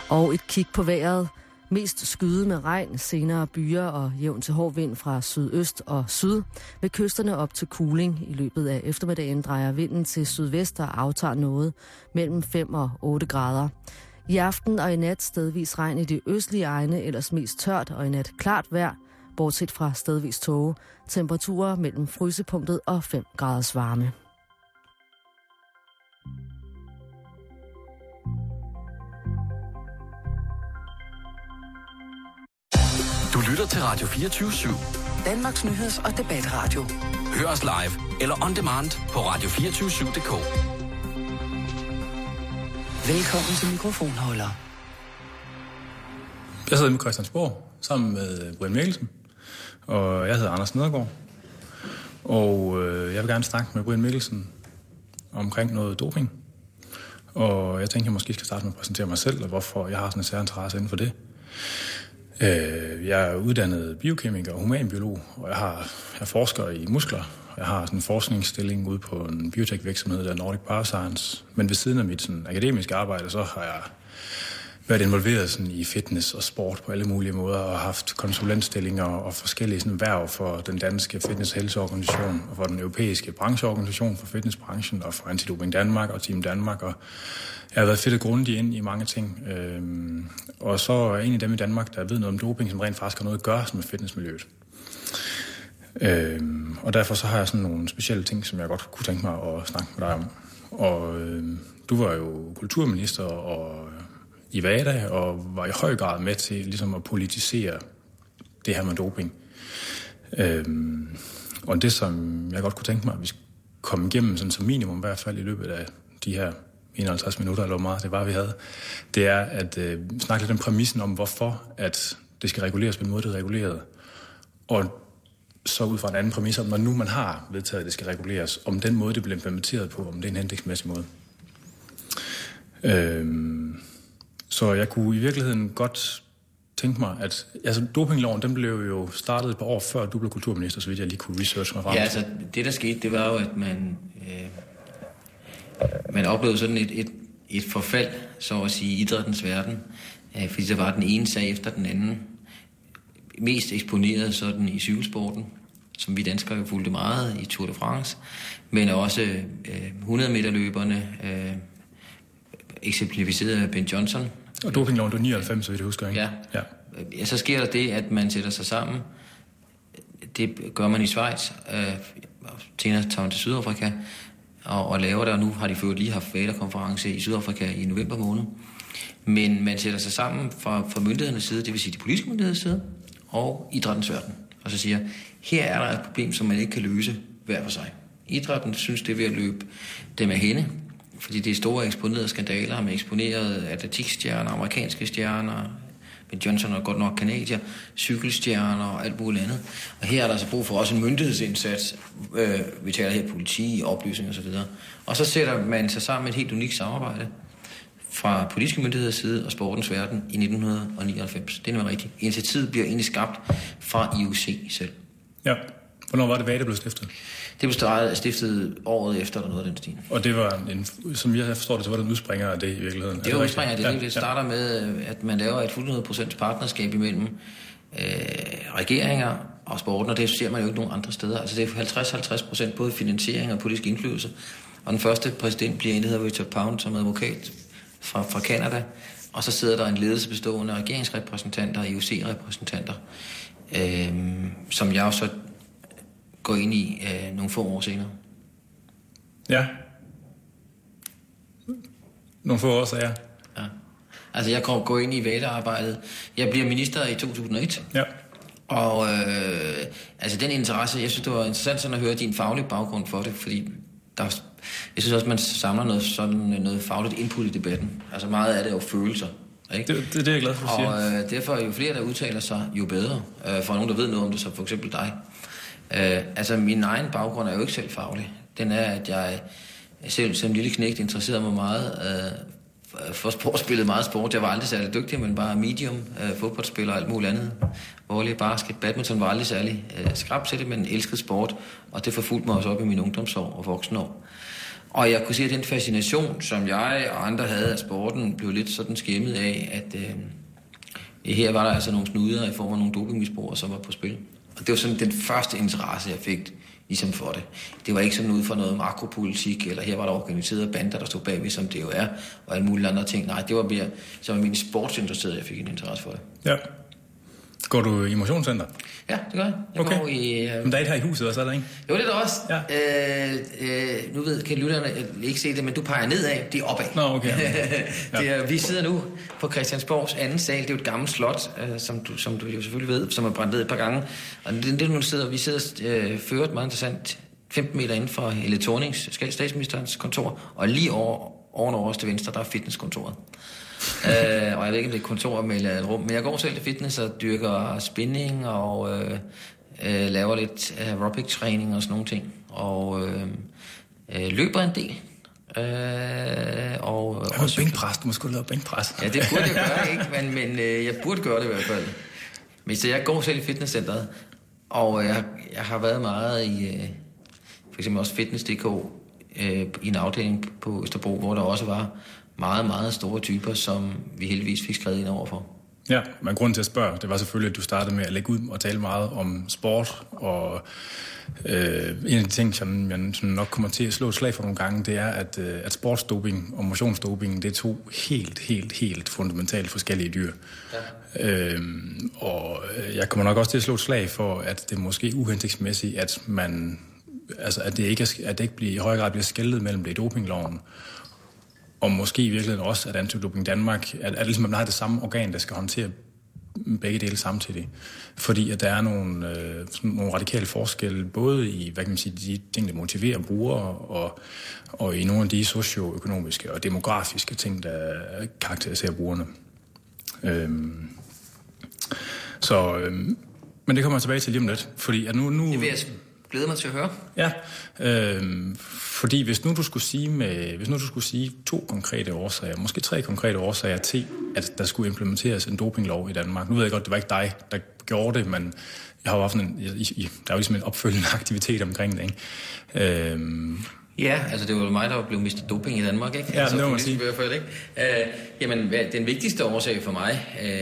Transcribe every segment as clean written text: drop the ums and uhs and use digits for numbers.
Og et kig på vejret. Mest skyde med regn, senere byer og jævn til hård vind fra sydøst og syd. Ved kysterne op til kuling. I løbet af eftermiddagen drejer vinden til sydvest og aftager noget mellem 5 og 8 grader. I aften og i nat stedvis regn i de østlige egne, ellers mest tørt og i nat klart vejr, bortset fra stedvis tåge. Temperaturer mellem frysepunktet og 5 graders varme. Du lytter til Radio 24/7. Danmarks nyheds- og debatradio. Hør os live eller on demand på radio247.dk. Velkommen til mikrofonholder. Jeg sidder med Christiansborg sammen med Brian Mikkelsen, og jeg hedder Anders Nedergaard. Og jeg vil gerne snakke med Brian Mikkelsen omkring noget doping. Og jeg tænker, jeg måske skal starte med at præsentere mig selv, og hvorfor jeg har sådan en særinteresse inden for det. Jeg er uddannet biokemiker og humanbiolog, og jeg forsker i muskler. Jeg har sådan en forskningsstilling ude på en biotech-virksomhed, der er Nordic Bioscience. Men ved siden af mit sådan, akademiske arbejde, så har jeg været involveret sådan, i fitness og sport på alle mulige måder, og haft konsulentstillinger og forskellige sådan, hverv for den danske fitness-helseorganisation, og for den europæiske brancheorganisation for fitnessbranchen, og for Antidoping Danmark og Team Danmark. Og jeg har været fedt og grundig ind i mange ting. Og så er en af dem i Danmark, der ved noget om doping, som rent faktisk har noget at gøre med fitnessmiljøet. Og derfor så har jeg sådan nogle specielle ting, som jeg godt kunne tænke mig at snakke med dig om. Og du var jo kulturminister og i VADA, og var i høj grad med til ligesom at politisere det her med doping. Og det, som jeg godt kunne tænke mig, at vi skulle komme igennem sådan som minimum, i hvert fald i løbet af de her 51 minutter, eller hvor meget det var, vi havde, det er at snakke lidt om præmissen om, hvorfor at det skal reguleres på den måde, det er reguleret. Og så ud fra en anden præmis om, når nu man har vedtaget, at det skal reguleres, om den måde, det bliver implementeret på, om det er en hensigtsmæssig måde. Så jeg kunne i virkeligheden godt tænke mig, at altså, dopingloven, den blev jo startet et par år før du blev kulturminister, så vidt jeg lige kunne researche mig frem. Ja, altså det der skete, det var jo, at man oplevede sådan et forfald, så at sige, i idrættens verden, fordi der var den ene sag efter den anden, mest eksponeret sådan i cykelsporten, som vi danskere jo fulgte meget i Tour de France, men også 100-meterløberne, eksemplificeret af Ben Johnson. Og dopingloven, du 99, så vidt jeg husker, ikke? Ja. Så sker der det, at man sætter sig sammen. Det gør man i Schweiz. Senere tager man til Sydafrika og laver det, og nu har de fået lige haft VADA-konference i Sydafrika i november måned. Men man sætter sig sammen fra myndighedernes side, det vil sige de politiske myndigheders side, og idrættens verden. Og så siger, her er der et problem, som man ikke kan løse hver for sig. Idrætten synes, det er ved at løbe dem af hende, fordi det er store eksponerede skandaler med eksponerede atletikstjerner, amerikanske stjerner, Ben Johnson er godt nok kanadier, cykelstjerner og alt muligt andet. Og her er der altså brug for også en myndighedsindsats. Vi taler her politi, oplysning osv. Og så sætter man sig sammen med et helt unikt samarbejde fra politiske myndigheders side og sportens verden i 1999. Det er noget rigtigt. Initiativet bliver egentlig skabt fra IOC selv. Ja. Hvornår var det VADA blev stiftet? Det blev stiftet året efter, eller noget af den stil. Og det var, som jeg forstår det, så var det en udspringer af det i virkeligheden? Det var udspringer af det. Ja, det starter med, at man laver et 100% partnerskab imellem regeringer og sporten, og det ser man jo ikke nogen andre steder. Altså det er 50-50% både finansiering og politisk indflydelse. Og den første præsident bliver en, der hedder Richard Pound, som er advokat fra Canada. Og så sidder der en ledelse bestående af regeringsrepræsentanter og IOC-repræsentanter, som jeg også går ind i nogle få år senere. Ja. Nogle få år så ja. Ja. Altså jeg går ind i VADA-arbejdet. Jeg bliver minister i 2001. Ja. Og altså den interesse, jeg synes det var interessant sådan at høre din faglige baggrund for det, fordi jeg synes også man samler noget fagligt input i debatten. Altså meget af det er jo følelser. Ikke? Det er jeg glad for at sige. Og derfor jo flere der udtaler sig, jo bedre. For nogen der ved noget om det, som for eksempel dig. Altså min egen baggrund er jo ikke selv faglig. Den er, at jeg selv som lille knægt interesserede mig meget for sport, spillede meget sport. Jeg var aldrig særlig dygtig, men bare medium, fodboldspiller og alt muligt andet. Volley, basket, badminton var aldrig særlig skrab til det, men elskede sport, og det forfulgte mig også op i mine ungdomsår og voksenår. Og jeg kunne se, at den fascination, som jeg og andre havde af sporten, blev lidt sådan skæmmet af, at her var der altså nogle snuder i form af nogle dopingmisbrugere, som var på spil. Og det var sådan den første interesse, jeg fik ligesom for det. Det var ikke sådan ud for noget makropolitik, eller her var der organiserede bander, der stod bagved, som det jo er, og alle mulige andre ting. Nej, det var mere som min sportsinteresseret, jeg fik en interesse for det. Ja. Går du i motionscenter? Ja, det gør jeg. Jeg okay. Går i... Men der er et her i huset også, er der ikke? Jo, det er der også. Ja. Nu kan lytterne ikke se det, men du peger nedad, det er opad. Nå, okay. Ja. Vi sidder nu på Christiansborgs anden sal. Det er jo et gammelt slot, som du jo selvfølgelig ved, som er brændt ned et par gange. Og det nu sidder, vi sidder ført meget interessant 15 meter inden for Helle Thornings, statsministerens kontor, og lige ovenover os til venstre, der er fitnesskontoret. Og jeg ved ikke, om det er kontor eller et rum, men jeg går selv til fitness og dyrker spinning og laver lidt aerobic-træning og sådan nogle ting. Og løber en del. Og bænkpres, du må sgu lave bænkpres. Ja, det burde jeg gøre, ikke? Men jeg burde gøre det i hvert fald. Men så jeg går selv i fitnesscenteret, og jeg har været meget i for eksempel også Fitness.dk i en afdeling på Østerbro, hvor der også var meget, meget store typer, som vi heldigvis fik skrevet ind overfor. Ja, men grunden til at spørge, det var selvfølgelig, at du startede med at lægge ud og tale meget om sport, og en af de ting, som jeg nok kommer til at slå et slag for nogle gange, det er, at sportsdoping og motionsdoping, det er to helt fundamentalt forskellige dyr. Ja. Og jeg kommer nok også til at slå et slag for, at det er måske uhensigtsmæssigt, at man, altså at det ikke i høj grad bliver skelnet mellem det i dopingloven, og måske i virkeligheden også, at Antidoping Danmark, at ligesom man har det samme organ, der skal håndtere begge dele samtidig. Fordi at der er nogle radikale forskelle, både i, hvad kan man sige, de ting, der motiverer brugere, og i nogle af de socioøkonomiske og demografiske ting, der karakteriserer brugerne. Men det kommer jeg tilbage til lige om lidt, fordi at nu det vil jeg glæde mig til at høre. Ja, fordi hvis nu du skulle sige 2 konkrete årsager, måske 3 konkrete årsager til, at der skulle implementeres en dopinglov i Danmark. Nu ved jeg godt, det var ikke dig, der gjorde det, men jeg har jo haft der er jo ligesom en opfølgende aktivitet omkring det, ikke? Ja, altså det var jo mig, der blev mistet doping i Danmark, ikke? Ja, altså, det må man sige. I hvert fald, ikke? Jamen, den vigtigste årsag for mig,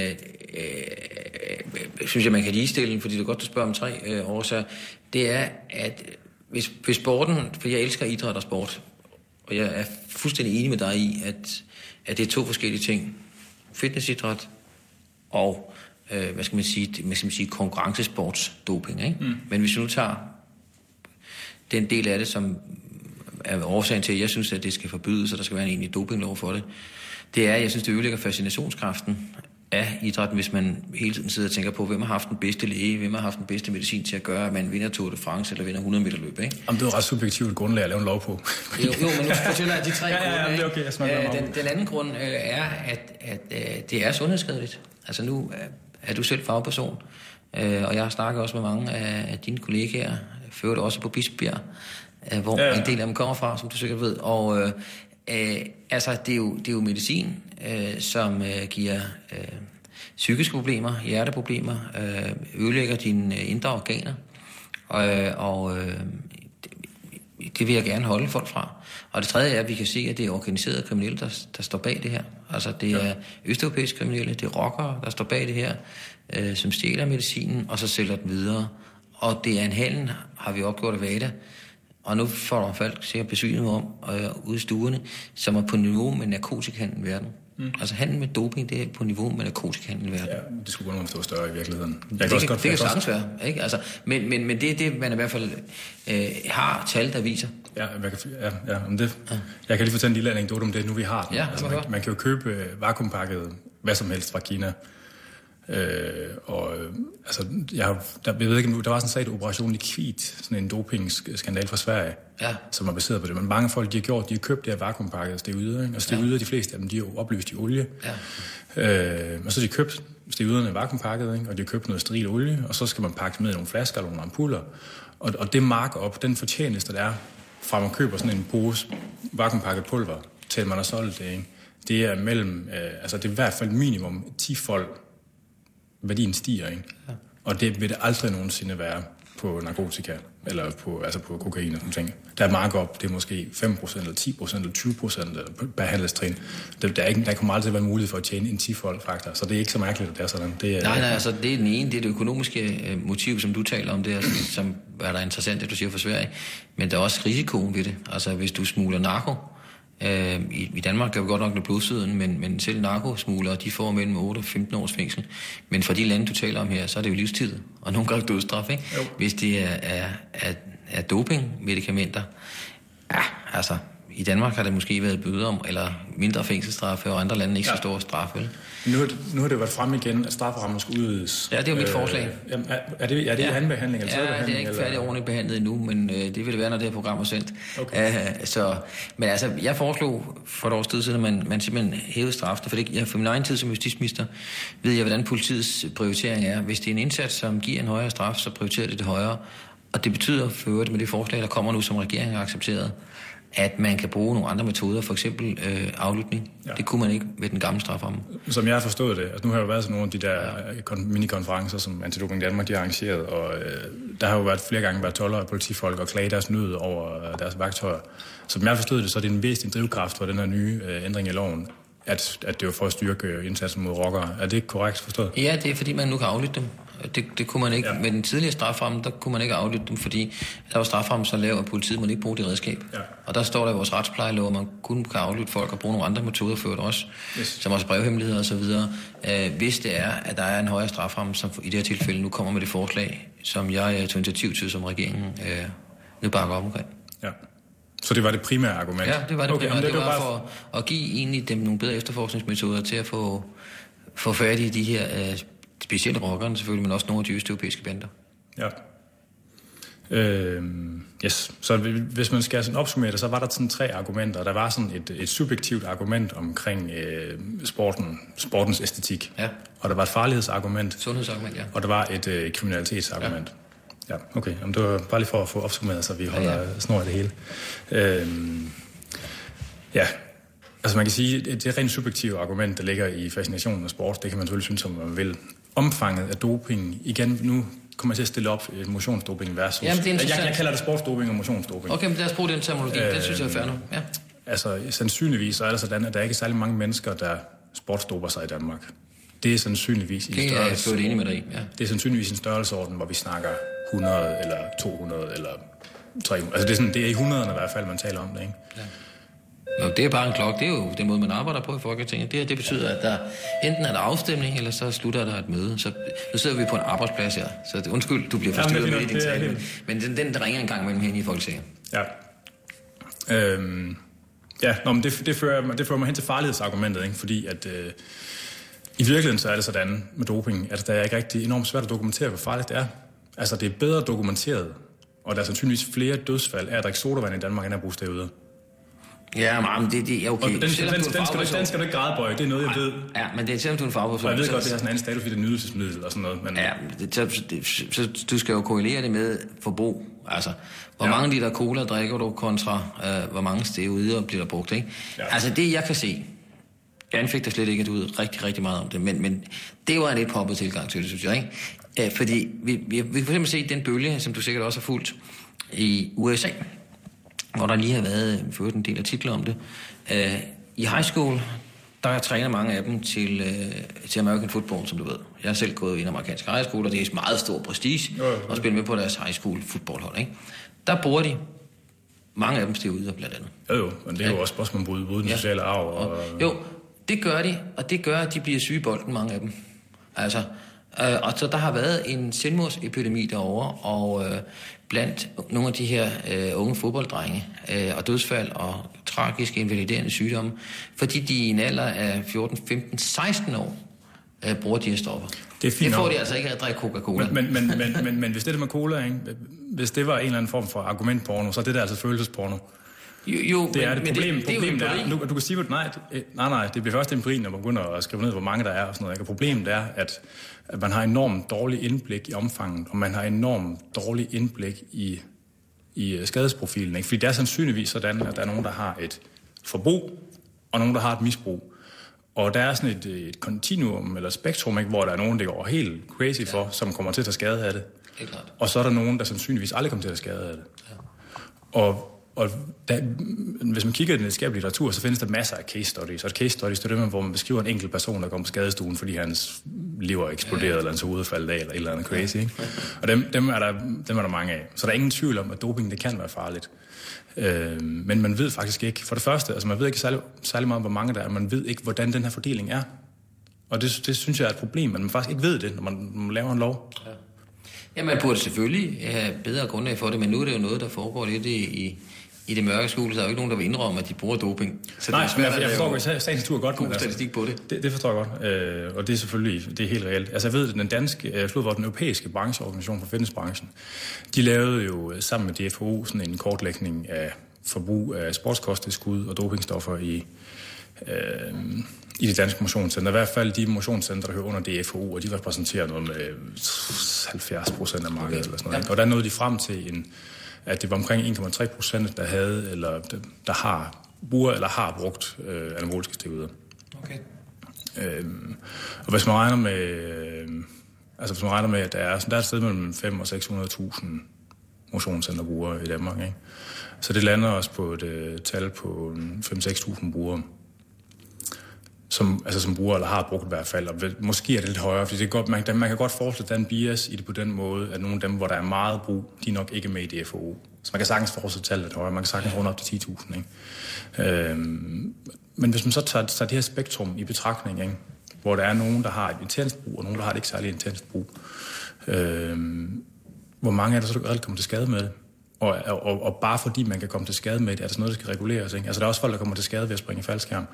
synes jeg, man kan ligestille, fordi det er godt, du spørger om 3 årsager, det er, at hvis sporten, for jeg elsker idræt og sport, og jeg er fuldstændig enig med dig i, at det er 2 forskellige ting. Fitnessidræt og, hvad skal man sige, konkurrencesportsdoping, ikke? Mm. Men hvis vi nu tager den del af det, som er årsagen til, at jeg synes, at det skal forbydes, og der skal være en egentlig dopinglov for det, det er, at jeg synes, det ødelægger fascinationskraften af idrætten, hvis man hele tiden sidder og tænker på, hvem har haft den bedste læge, hvem har haft den bedste medicin til at gøre, at man vinder Tour de France eller vinder 100 meter løb, ikke? Jamen, det er jo ret subjektivt grundlag at lave en lov på. jo, men nu fortæller jeg de 3 grunde, ikke? Okay, den anden grund er, at det er sundhedsskadeligt. Altså nu er du selv fagperson, og jeg har snakket også med mange af dine kollegaer, ført også på Bispebjerg, hvor en del af dem kommer fra, som du sikkert ved, og altså, det er jo medicin, som giver psykiske problemer, hjerteproblemer, ødelægger dine indre organer, og det vil jeg gerne holde folk fra. Og det tredje er, at vi kan se, at det er organiserede kriminelle, der står bag det her. Altså, det er østeuropæiske kriminelle, det er rockere, der står bag det her, som stjæler medicinen, og så sælger den videre. Og det er en handel, har vi opgjort af VADA, og nu får der folk sikkert besøgende om ude i stuerne, som er på niveau med narkotikahandel i verden. Mm. Altså handel med doping, det er på niveau med narkotikahandel i verden. Ja, det skulle godt stå større i virkeligheden. Det kan sagtens være, ikke? Altså, men det er det, man i hvert fald har tal, der viser. Jeg kan lige fortælle en lille anekdote om det, nu vi har den. Ja, altså, man kan jo købe vakuumpakket hvad som helst fra Kina. Jeg ved ikke, der var sådan en sag, Operation Liquid, sådan en dopingskandal fra Sverige, som var baseret på det. Men mange folk, de har købt det her vakuumpakket steroider, ikke? Og steroider, de fleste af dem, de er jo opløst i olie. Ja. Og så har de købt steroiderne vakuumpakket, ikke? Og de har købt noget steril olie, og så skal man pakke med i nogle flasker eller nogle ampuller. Og det markup, den fortjeneste, der er fra man køber sådan en pose vakuumpakket pulver, til man har solgt det, ikke? Det er mellem, det er i hvert fald minimum 10-fold værdien stiger, ikke? Ja. Og det vil det aldrig nogensinde være på narkotika. eller på kokain og sådan ting. Der er markup, det er måske 5% eller 10% eller 20% per handelstrin. Der kommer aldrig til at være mulighed for at tjene en 10-fold faktor, så det er ikke så mærkeligt, at det er sådan. Nej, altså det er den ene, det er det økonomiske motiv, som du taler om, det er, som er der interessant, det du siger for Sverige, men der er også risikoen ved det. Altså hvis du smugler narko, i Danmark gør vi godt nok med blodsøden, men selv narkosmuglere, de får mellem 8 og 15 års fængsel. Men for de lande, du taler om her, så er det jo livstid, og nogle gange dødsstraf, ikke? Jo. Hvis det er dopingmedikamenter, ja, altså i Danmark har det måske været bøder eller mindre fængselsstraffe, og andre lande ikke så store straffe. Nu har det været frem igen, at strafferammen skal udvides. Ja, det er jo mit forslag. Er det anden behandling eller tredje behandling? Ja, det er ikke færdigt ordentligt behandlet endnu, men det vil det være, når det her program er sendt. Okay. Men altså, jeg foreslog for et års tid siden, at man simpelthen hævede straffen, for for min egen tid som justitsminister ved jeg, hvordan politiets prioritering er. Hvis det er en indsats, som giver en højere straf, så prioriterer det højere. Og det betyder for øvrigt med det forslag, der kommer nu, som regeringen har accepteret, at man kan bruge nogle andre metoder, for eksempel aflytning. Ja. Det kunne man ikke med den gamle straframme. Som jeg har forstået det, altså nu har jo været sådan nogle af de der minikonferencer, som Antidoping Danmark de har arrangeret, og der har jo flere gange været toldere og politifolk og klage deres nød over deres vagtøjer. Som jeg har forstået det, så er det en væsentlig drivkraft for den her nye ændring i loven, at det var for at styrke indsatsen mod rockere. Er det ikke korrekt forstået? Ja, det er fordi, man nu kan aflytte dem. Det kunne man ikke. Ja. Med den tidligere straframme, der kunne man ikke aflytte dem, fordi der var straframme så lav, at politiet måtte ikke bruge det redskab. Ja. Og der står der i vores retsplejelov, at man kun kan aflytte folk og bruge nogle andre metoder for det også, som også brevhemmeligheder og så videre. Hvis det er, at der er en højere straframme, som i det her tilfælde nu kommer med det forslag, som jeg tog initiativ til, som regeringen nu bakker op omkring. Ja. Så det var det primære argument? Ja, det var det primære. Det var for at give egentlig dem nogle bedre efterforskningsmetoder til at få fat i de her specielle rockerne selvfølgelig, men også nogle af de østeuropæiske bander. Ja. Yes. Så hvis man skal sådan opsummere det, så var der sådan 3 argumenter. Der var sådan et subjektivt argument omkring sportens æstetik. Ja. Og der var et farlighedsargument. Sundhedsargument, ja. Og der var et kriminalitetsargument. Ja. Ja, okay. Jamen, det var bare lige for at få opsummeret, så vi holder snor i det hele. Ja. Altså man kan sige, at det rent subjektive argument, der ligger i fascinationen af sport, det kan man selvfølgelig synes, som man vil. Omfanget af doping, igen, nu kommer jeg til at stille op motionsdoping versus... Jamen, jeg kalder det sportsdoping og motionsdoping. Okay, men lad os bruge den terminologi, den synes jeg er fair nu. Ja. Altså, sandsynligvis så er det sådan, at der ikke er særlig mange mennesker, der sportsdoper sig i Danmark. Det er sandsynligvis i størrelse... Det er enig med dig, ja. Det er sandsynligvis en størrelseorden, hvor vi snakker 100 eller 200 eller 300. Altså det er i 100'erne i hvert fald, man taler om det, ikke? Ja. Nå, det er bare en klokke. Det er jo den måde, man arbejder på i Folketinget. Det betyder, at der enten er der afstemning, eller så slutter der et møde. Så nu sidder vi på en arbejdsplads her. Så undskyld, du bliver forstyrret med i din tale. Men den ringer en gang mellem herinde i Folketinget. Ja. Men det fører mig hen til farlighedsargumentet, ikke? Fordi at i virkeligheden så er det sådan med doping, at der er ikke rigtig enormt svært at dokumentere, hvor farligt det er. Altså det er bedre dokumenteret, og der er sandsynligvis flere dødsfald af at drikke sodavand i Danmark, end at bruge steroider. Ja, men det er okay. Den skal du ikke gradbøje, det er noget, jeg ved. Ja, men det er selvom du er en fagperson. Jeg ved godt, det har sådan en anden status, fordi det er nydelsesmiddel og sådan noget. Men... Ja, så du skal jo korrelere det med forbrug. Altså, hvor mange liter cola drikker du kontra, hvor mange steroider bliver der brugt, ikke? Ja. Altså, det jeg kan se, jeg anfægter slet ikke, at du ved rigtig, rigtig meget om det, men det var en lidt poppet tilgang til det, synes jeg, ikke? Fordi vi kan for eksempel se den bølge, som du sikkert også har fulgt i USA, hvor der lige har været ført en del artikler om det. I high school, der træner mange af dem til American football, som du ved. Jeg har selv gået i en amerikansk high school, og det er meget stor prestige at spille med på deres high school fodboldhold, ikke? Der bruger de mange af dem steroider blandt andet. Jo, men det er jo også spørgsmål om bryde den sociale arv. Og... Jo, det gør de, og det gør, at de bliver syge i bolden, mange af dem. Altså, og så der har været en selvmordsepidemi derovre, og blandt nogle af de her unge fodbolddrenge, og dødsfald og tragiske invaliderende sygdomme, fordi de i en alder af 14, 15, 16 år bruger de her stoffer. Det får de altså ikke at drikke Coca-Cola. Men hvis det der med cola, ikke? Hvis det var en eller anden form for argumentporno, så er det der altså følelsesporno. Jo, det er det problem. Problemet er, du kan sige, at nej, det bliver først empirien, når man begynder at skrive ned, hvor mange der er og sådan noget. Og problemet er, at man har enormt dårlig indblik i omfanget, og man har enormt dårlig indblik i skadesprofilen. Ikke? Fordi det er sandsynligvis sådan, at der er nogen, der har et forbrug, og nogen, der har et misbrug. Og der er sådan et kontinuum eller spektrum, ikke, hvor der er nogen, der går helt crazy for, som kommer til at tage skade af det. Det er klart. Og så er der nogen, der sandsynligvis aldrig kommer til at skade af det. Ja. Og hvis man kigger i den videnskabelige litteratur, så findes der masser af case studies. Og et case studies, det er det, hvor man beskriver en enkelt person, der kommer på skadestuen, fordi hans liver er eksploderet, eller hans hoved er faldet af, eller et eller andet crazy. Ikke? Og dem er der mange af. Så der er ingen tvivl om, at doping det kan være farligt. Men man ved faktisk ikke, for det første, altså man ved ikke særlig meget om, hvor mange der er, man ved ikke, hvordan den her fordeling er. Og det synes jeg er et problem, at man faktisk ikke ved det, når man laver en lov. Ja. Ja, man burde selvfølgelig have bedre grundlag for det, men nu er det jo noget, der foregår lidt i det mørke skole, så der er jo ikke nogen, der vil indrømme, at de bruger doping. Så nej, jeg forstår godt, sagens natur godt. God statistik på det. Det forstår jeg godt, og det er selvfølgelig, det er helt reelt. Altså jeg ved, den europæiske brancheorganisation for fitnessbranchen, de lavede jo sammen med DFO sådan en kortlægning af forbrug af sportskosttilskud og dopingstoffer i de danske motionscenter. I hvert fald de motionscenter, der hører under DFO, og de repræsenterer noget med 70% af markedet eller sådan noget. Ja. Og der nåede de frem til at det var omkring 1,3%, der havde eller der har brugt anaboliske steroider. Okay. Og hvis man regner med, at der er et sted mellem 500 og 600.000 motionscenterbrugere i Danmark, ikke? Så det lander også på et tal på 5-6.000 brugere, som bruger eller har brugt i hvert fald. Og måske er det lidt højere, fordi det er godt, man kan godt forestille, at der er en bias i det på den måde, at nogle af dem, hvor der er meget brug, de er nok ikke med i DFO. Så man kan sagtens forestille tallet lidt højere. Man kan sagtens runde op til 10.000. Ikke? Men hvis man så tager det her spektrum i betragtning, ikke? Hvor der er nogen, der har et intenst brug, og nogen, der har et ikke særlig intenst brug, hvor mange er der så reelt kommer til skade med det? Og bare fordi man kan komme til skade med det, er der sådan noget, der skal reguleres. Ikke? Altså der er også folk, der kommer til skade ved at springe i faldskærm.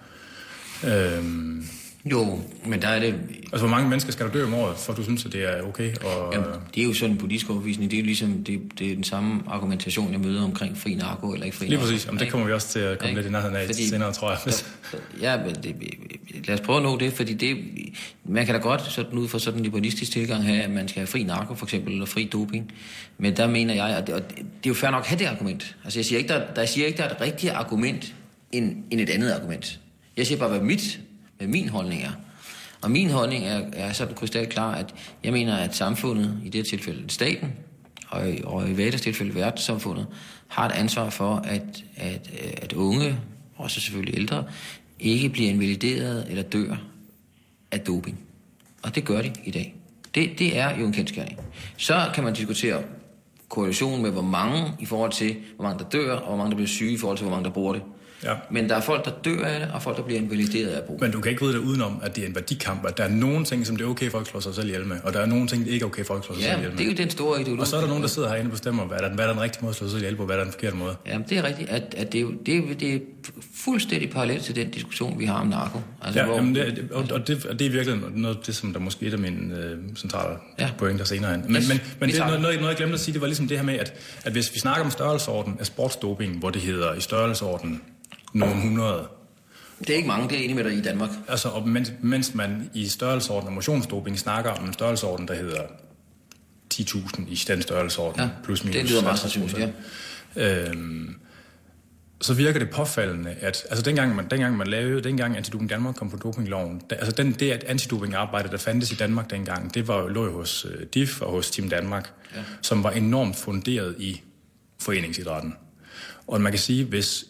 Jo, men der er det... Altså, hvor mange mennesker skal der dø om året, for du synes, at det er okay? Jamen, det er jo sådan en politisk overbevisning. Det er jo ligesom det er den samme argumentation, jeg møder omkring fri narko eller ikke fri narko. Lige præcis. Jamen, det kommer vi også til at komme lidt i nærheden af senere, tror jeg. Ja, men lad os prøve at nå det, fordi man kan da godt sådan ud fra sådan en liberalistisk tilgang have, at man skal have fri narko, for eksempel, eller fri doping. Men der mener jeg, og det er jo fair nok at have det argument. Altså, jeg siger ikke, der er et rigtigt argument end et andet argument. Jeg siger bare, hvad min holdning er. Og min holdning er sådan krystal klar, at jeg mener, at samfundet, i det tilfælde staten, og i Vadas tilfælde verdenssamfundet, har et ansvar for, at unge, også selvfølgelig ældre, ikke bliver invalideret eller dør af doping. Og det gør de i dag. Det er jo en kendsgerning. Så kan man diskutere korrelation med, hvor mange i forhold til, hvor mange der dør, og hvor mange der bliver syge i forhold til, hvor mange der bruger det. Ja. Men der er folk, der dør af det, og folk, der bliver invalideret af brug. Men du kan ikke vide det udenom, at det er en værdikamp, at der er nogle ting, som det er okay, folk slår sig selv ihjel med, og der er nogle ting, det ikke er okay, folk slår sig selv ihjel med. Det er jo den store ideologi. Og så er der nogen, der sidder herinde og bestemmer, hvad er den rigtige måde at slå sig selv ihjel på, hvad er den forkerte måde. Jamen, det er rigtigt, at det er fuldstændig parallelt til den diskussion, vi har om narko. Altså, ja, det er virkelig noget af det, som der måske er mine centrale pointer senere hen. Men det er noget, jeg glemte at sige, det var ligesom det her med, at hvis vi snakker om størrelsesorden af sportsdoping, hvor det hedder i størrelsesorden nogle 100. Det er ikke mange, det er enig med dig i Danmark. Altså, og mens man i størrelsesorden af motionsdoping snakker om en størrelsesorden, der hedder 10.000 i den størrelsesorden, plus minus. Det lyder meget sandsynligt, ja. Så virker det påfaldende, at altså dengang Antidoping Danmark kom på dopingloven, det at antidopingarbejde, der fandtes i Danmark dengang, det lå jo hos DIF og hos Team Danmark, som var enormt funderet i foreningsidrætten. Og man kan sige, hvis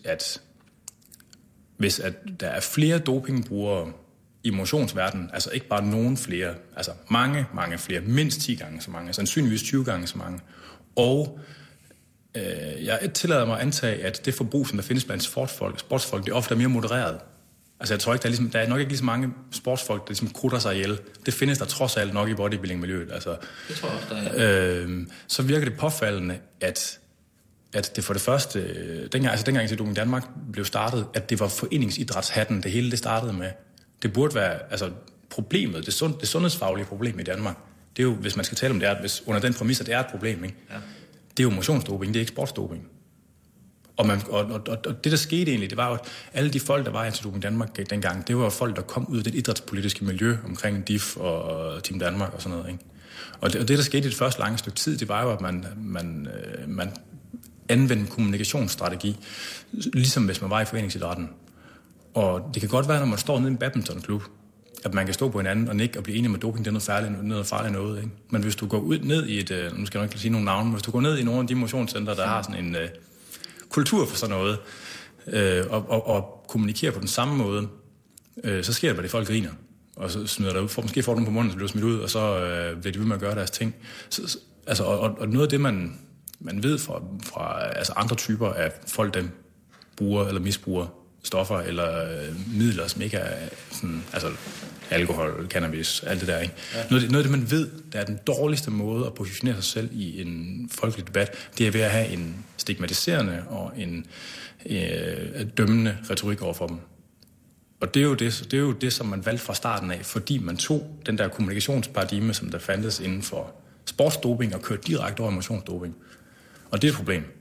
der er flere dopingbrugere i motionsverdenen, altså ikke bare nogen flere, altså mange, mange flere, mindst 10 gange så mange, sandsynligvis 20 gange så mange, og jeg tillader mig at antage, at det forbrug, som der findes blandt sportsfolk, det er ofte mere modereret. Altså jeg tror ikke, der er nok ikke lige så mange sportsfolk, der ligesom krutter sig ihjel. Det findes der trods alt nok i bodybuilding-miljøet. Altså, det tror jeg også, der er. Så virker det påfaldende, at det for det første, dengang Antidoping Danmark blev startet, at det var foreningsidrætshatten, det hele det startede med. Det burde være, altså problemet, det sundhedsfaglige problem i Danmark, det er jo, hvis man skal tale om det, hvis under den præmis, at det er et problem, ikke? Ja. Det er jo motionsdoping, det er ikke sportsdoping. Og det, der skete egentlig, det var jo, at alle de folk, der var i Antidoping Danmark dengang, det var folk, der kom ud af det idrætspolitiske miljø omkring DIF og Team Danmark og sådan noget, ikke? Og det, der skete i det første lange stykke tid, det var jo, at man anvende kommunikationsstrategi, ligesom hvis man var i foreningsidrætten. Og det kan godt være, når man står nede i en badmintonklub, at man kan stå på hinanden og nikke og blive enige med doping, det er noget farligt noget. Ikke? Men hvis du går ned i et, nu skal jeg nok sige nogle navne, hvis du går ned i nogle af de motionscentre, der har sådan en kultur for sådan noget, og kommunikerer på den samme måde, så sker det bare, at folk griner. Og så smider der ud. Måske får du dem på munden, så bliver du smidt ud, og så bliver de ved med at gøre deres ting. Og noget af det, man ved fra altså andre typer af folk, der bruger eller misbruger stoffer eller midler, som ikke er sådan, altså alkohol, cannabis, alt det der, ikke? Ja. Noget af det, man ved, der er den dårligste måde at positionere sig selv i en folkelig debat, det er ved at have en stigmatiserende og en dømmende retorik over for dem. Og det er jo det, som man valgte fra starten af, fordi man tog den der kommunikationsparadigme, som der fandtes inden for sportsdoping, og kørte direkte over motionsdoping. Og det er et problem.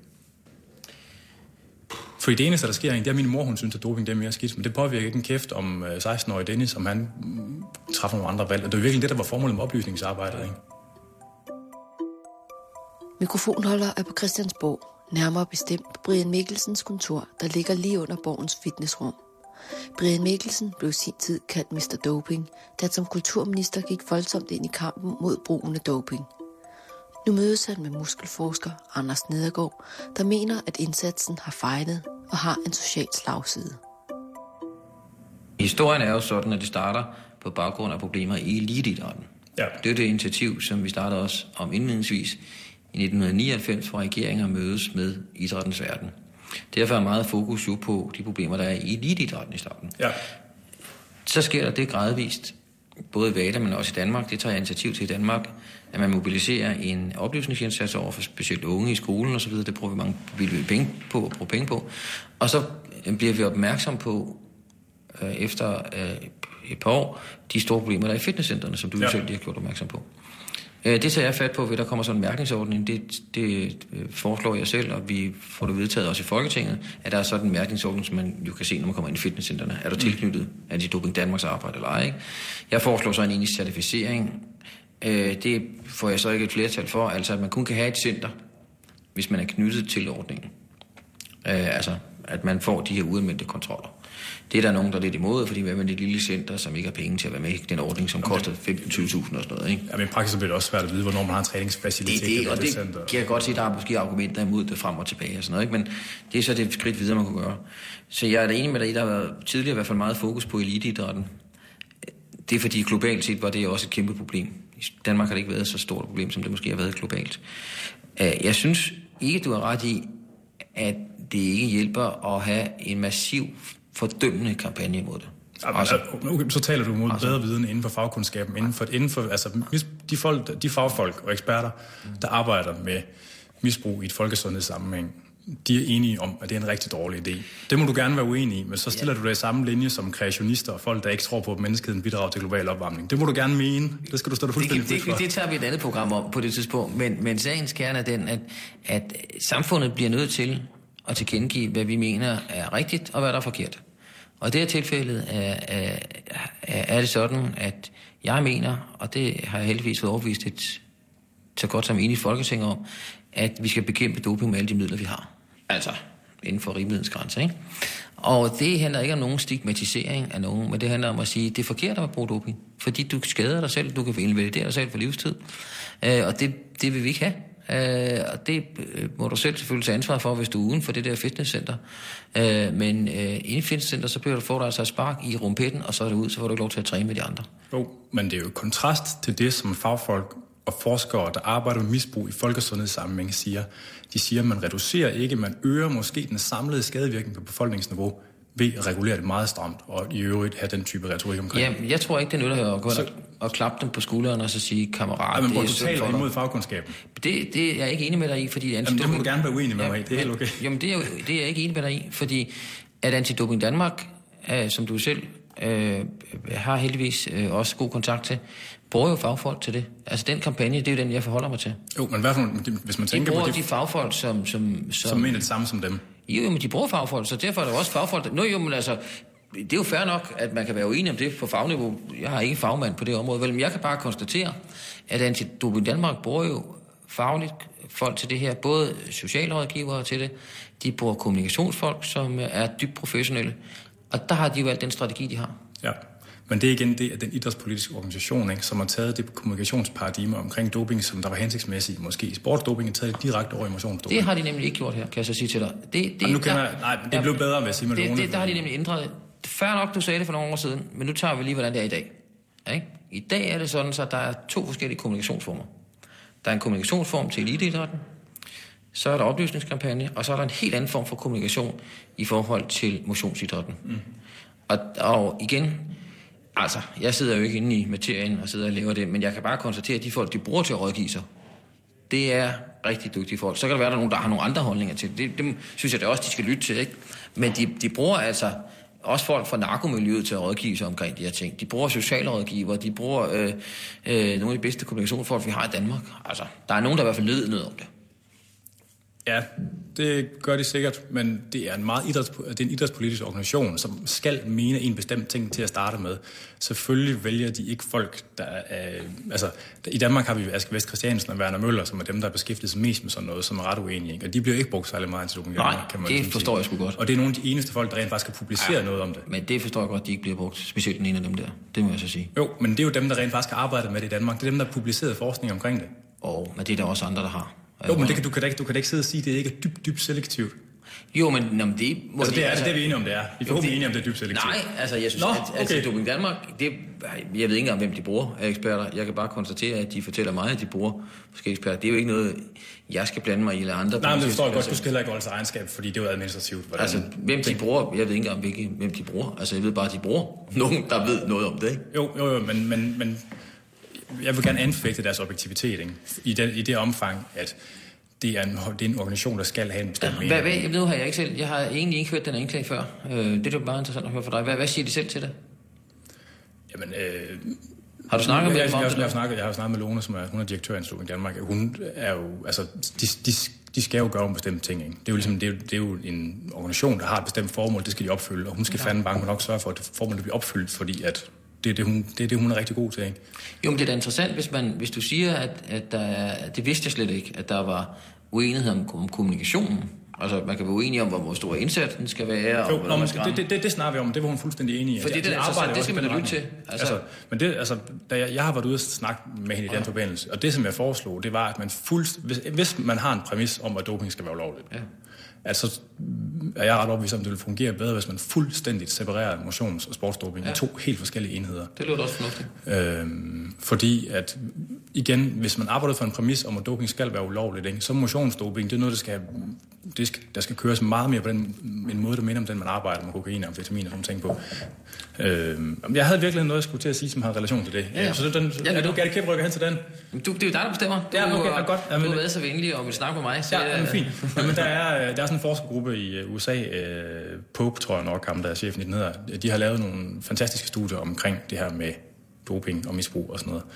For det eneste, der sker, det er, min mor, hun synes, at doping det er mere skidt, men det påvirker ikke en kæft om 16-årige Dennis, om han træffer nogle andre valg. Og det er virkelig det, der var formålet med oplysningsarbejdet, ikke? Mikrofonholder er på Christiansborg, nærmere bestemt på Brian Mikkelsens kontor, der ligger lige under borgens fitnessrum. Brian Mikkelsen blev i sin tid kaldt Mr. Doping, da han som kulturminister gik voldsomt ind i kampen mod brugen af doping. Nu mødes han med muskelforsker Anders Nedergaard, der mener, at indsatsen har fejlet og har en social slagside. Historien er jo sådan, at det starter på baggrund af problemer i eliteidrætten. Ja. Det er det initiativ, som vi startede også om indledningsvis i 1999, hvor regeringer mødes med idrættens verden. Derfor er meget fokus jo på de problemer, der er i eliteidrætten i starten. Ja. Så sker der det gradvist, både i VADA, men også i Danmark. Det tager jeg initiativ til i Danmark, at man mobiliserer en oplysningsindsats over for specielt unge i skolen osv. Det bruger vi mange penge på. Og så bliver vi opmærksom på, efter et par år, de store problemer, der er i fitnesscentrene, som du selv lige har gjort opmærksom på. Det tager jeg fat på, ved der kommer sådan en mærkningsordning. Det foreslår jeg selv, og vi får det vedtaget også i Folketinget, at der er sådan en mærkningsordning, som man jo kan se, når man kommer ind i fitnesscentrene. Er du tilknyttet Antidoping Danmarks arbejde eller ej? Ikke? Jeg foreslår så en egentlig certificering. Det får jeg så ikke et flertal for, altså at man kun kan have et center, hvis man er knyttet til ordningen. Altså, at man får de her uanmeldte kontroller. Det er der nogen, der er lidt imod, fordi vi er med et lille center, som ikke har penge til at være med i den ordning, som koster 15-20.000 og sådan noget. Ikke? Ja, men i praksis bliver det også svært at vide, hvornår man har en træningsfacilitet. Og det kan jeg godt se, der er måske argumenter imod det frem og tilbage og sådan noget. Ikke? Men det er så det skridt videre, man kunne gøre. Så jeg er da enig med dig, der har været tidligere i hvert fald meget fokus på eliteidrætten. Det er fordi globalt set var det også et kæmpe problem. I Danmark har det ikke været så stort et problem, som det måske har været globalt. Jeg synes ikke, du har ret i, at det ikke hjælper at have en massiv fordømmende kampagne imod det. Okay, så taler du mod bedre viden inden for fagkundskaben, inden for altså de fagfolk og eksperter, der arbejder med misbrug i et folkesundhedssammenhæng, de er enige om, at det er en rigtig dårlig idé. Det må du gerne være uenig i, men så stiller du dig i samme linje som kreationister og folk, der ikke tror på, at menneskeheden bidrager til global opvarmning. Det må du gerne mene. Det skal du stå fuldstændig for. Det tager vi et andet program om på det tidspunkt, men sagens kerne er den, at samfundet bliver nødt til at tilkendegive, hvad vi mener er rigtigt og hvad der er forkert. Og i det her tilfælde er det sådan, at jeg mener, og det har jeg heldigvis været overbevist et så godt som enigt Folketing om, at vi skal bekæmpe doping med alle de midler, vi har. Altså inden for rimelighedens grænser, ikke? Og det handler ikke om nogen stigmatisering af nogen, men det handler om at sige, at det er forkert at bruge doping, fordi du skader dig selv, du kan invalidere dig selv for livstid, og det vil vi ikke have. Og det må du selv selvfølgelig tage ansvar for, hvis du er uden for det der fitnesscenter. Men inde i fitnesscenter, så får du altså et spark i rumpetten, og så er det ud, så får du ikke lov til at træne med de andre. Jo, men det er jo et kontrast til det, som fagfolk og forskere, der arbejder med misbrug i folkesundhedssammenhæng, siger. De siger, at man reducerer ikke, man øger måske den samlede skadevirkning på befolkningsniveau ved at regulere det meget stramt, og i øvrigt have den type retorik omkring. Jamen, jeg tror ikke, det nytter at gå og klappe dem på skulderen og så sige, kammerat, men du taler imod fagkundskaben. Det er jeg ikke enig med dig i, fordi... Jamen, det må du gerne være uenig med mig i, det er helt okay. Jamen, det er jeg ikke enig med dig i, fordi at Antidoping Danmark, som du selv har heldigvis også god kontakt til, bruger jo fagfolk til det. Altså den kampagne, det er jo den, jeg forholder mig til. Jo, men hvad for, hvis man tænker på det... de fagfolk, som mener det samme som dem. Jo, men de bruger fagfolk, så derfor er der også fagfolk... Nå jo, men altså... Det er jo fair nok, at man kan være uenig om det på fagniveau. Jeg har ikke fagmand på det område, vel, men jeg kan bare konstatere, at Antidoping Danmark bruger jo fagligt folk til det her, både socialrådgivere til det, de bruger kommunikationsfolk, som er dybt professionelle, og der har de jo alt den strategi, de har. Ja, Men det er igen den idrætspolitiske organisation, ikke, som har taget det kommunikationsparadigme omkring doping, som der var hensigtsmæssigt. Måske sportsdoping er taget direkte over i motionsdoping. Det har de nemlig ikke gjort her, kan jeg så sige til dig. Det blev bedre, vil jeg sige med Lone. Der har de nemlig ændret. Før nok, du sagde det for nogle år siden, men nu tager vi lige, hvordan det er i dag. Ikke? I dag er det sådan, så der er 2 forskellige kommunikationsformer. Der er en kommunikationsform til eliteidrætten, så er der oplysningskampagne, og så er der en helt anden form for kommunikation i forhold til motionsidrætten. Og igen, altså, jeg sidder jo ikke inde i materien og sidder og laver det, men jeg kan bare konstatere, at de folk, de bruger til at rådgive sig, det er rigtig dygtige folk. Så kan der være, der nogen, der har nogle andre holdninger til det. Det synes jeg det også, de skal lytte til, ikke? Men de bruger altså også folk fra narkomiljøet til at rådgive sig omkring de her ting. De bruger socialrådgiver, de bruger nogle af de bedste kommunikationsfolk, vi har i Danmark. Altså, der er nogen, der i hvert fald ved noget om det. Ja, det gør de sikkert, men det er en idrætspolitisk organisation, som skal mene en bestemt ting til at starte med. Selvfølgelig vælger de ikke folk, der er... i Danmark har vi Aske Vest Christiansen og Werner Møller, som er dem, der er beskæftiget sig mest med sådan noget, som er ret uenige. Og de bliver ikke brugt særlig meget til doping. Nej, det forstår jeg sgu godt. Og det er nogle af de eneste folk, der rent faktisk har publiceret noget om det. Men det forstår jeg godt, de ikke bliver brugt, specielt den ene af dem der. Det må jeg så sige. Jo, men det er jo dem, der rent faktisk har arbejdet med det i Danmark. Det er dem, der har publiceret forskning omkring det. Men det er der også andre, der har. Jo, men du kan da ikke sidde og sige, at det ikke er dybt selektivt. Jo, men det... det er vi er enige om, det er. Vi er forhåbentlig enige om, det er dybt selektivt. Nej, altså jeg synes, at Doping Danmark, jeg ved ikke engang, hvem de bruger af eksperter. Jeg kan bare konstatere, at de fortæller mig, at de bruger forskellige eksperter. Det er jo ikke noget, jeg skal blande mig i eller andre. Nej, men det forstår jeg godt. Du skal heller ikke holde sig regnskab, fordi det er jo administrativt. Altså, hvem de bruger, jeg ved ikke engang, hvem de bruger. Altså, jeg ved bare, at de bruger nogen, der ved noget om det, ikke? Jo, men jeg vil gerne anfægte deres objektivitet, ikke? I det omfang, at det er en organisation, der skal have en bestemt mening. Jeg ved jeg ikke selv. Jeg har egentlig ikke hørt den anklage før. Det er bare interessant at høre for dig. Hvad siger de selv til det? Jamen, har du snakket med dem om det? Jeg har snakket med Lone, som hun er direktør i Doping Danmark. Hun er jo, altså, de skal jo gøre en bestemt ting, ikke? Det er jo ligesom, det er jo en organisation, der har et bestemt formål, det skal de opfylde, og hun skal fandme bange nok sørge for, at det formål bliver opfyldt, fordi at det er det, hun er rigtig god til, ikke? Jo, men det er da interessant, hvis du siger, at der er, det vidste jeg slet ikke, at der var uenighed om kommunikationen. Altså, man kan være uenig om, hvor stor indsatsen skal være. Det snakker vi om, det var hun fuldstændig enig i. For det skal man da lytte til. Jeg har været ude og snakke med hende i den forbindelse, og det, som jeg foreslog, det var, at man hvis man har en præmis om, at doping skal være ulovligt, altså, er jeg ret overbevist om, at det vil fungere bedre, hvis man fuldstændigt separerer motions- og sportsdoping i 2 helt forskellige enheder. Det lyder også fornuftigt. Fordi at, igen, hvis man arbejder for en præmis om, at doping skal være ulovligt, ikke, så motionsdoping, det er noget, der skal køres meget mere på en måde, der minder om den, man arbejder med kokain og amfetamin og sådan ting på. Jeg havde virkelig noget, jeg skulle til at sige, som har relation til det. Så er du gerne kæmpe hen til den? Det er jo dig, der bestemmer. Du har været så venlig og vil snakke med mig. Fint. Jamen, der er sådan en forskergruppe i USA, Pope, tror jeg nok, ham der er chefen i den hedder. De har lavet nogle fantastiske studier omkring det her med doping og misbrug og sådan noget.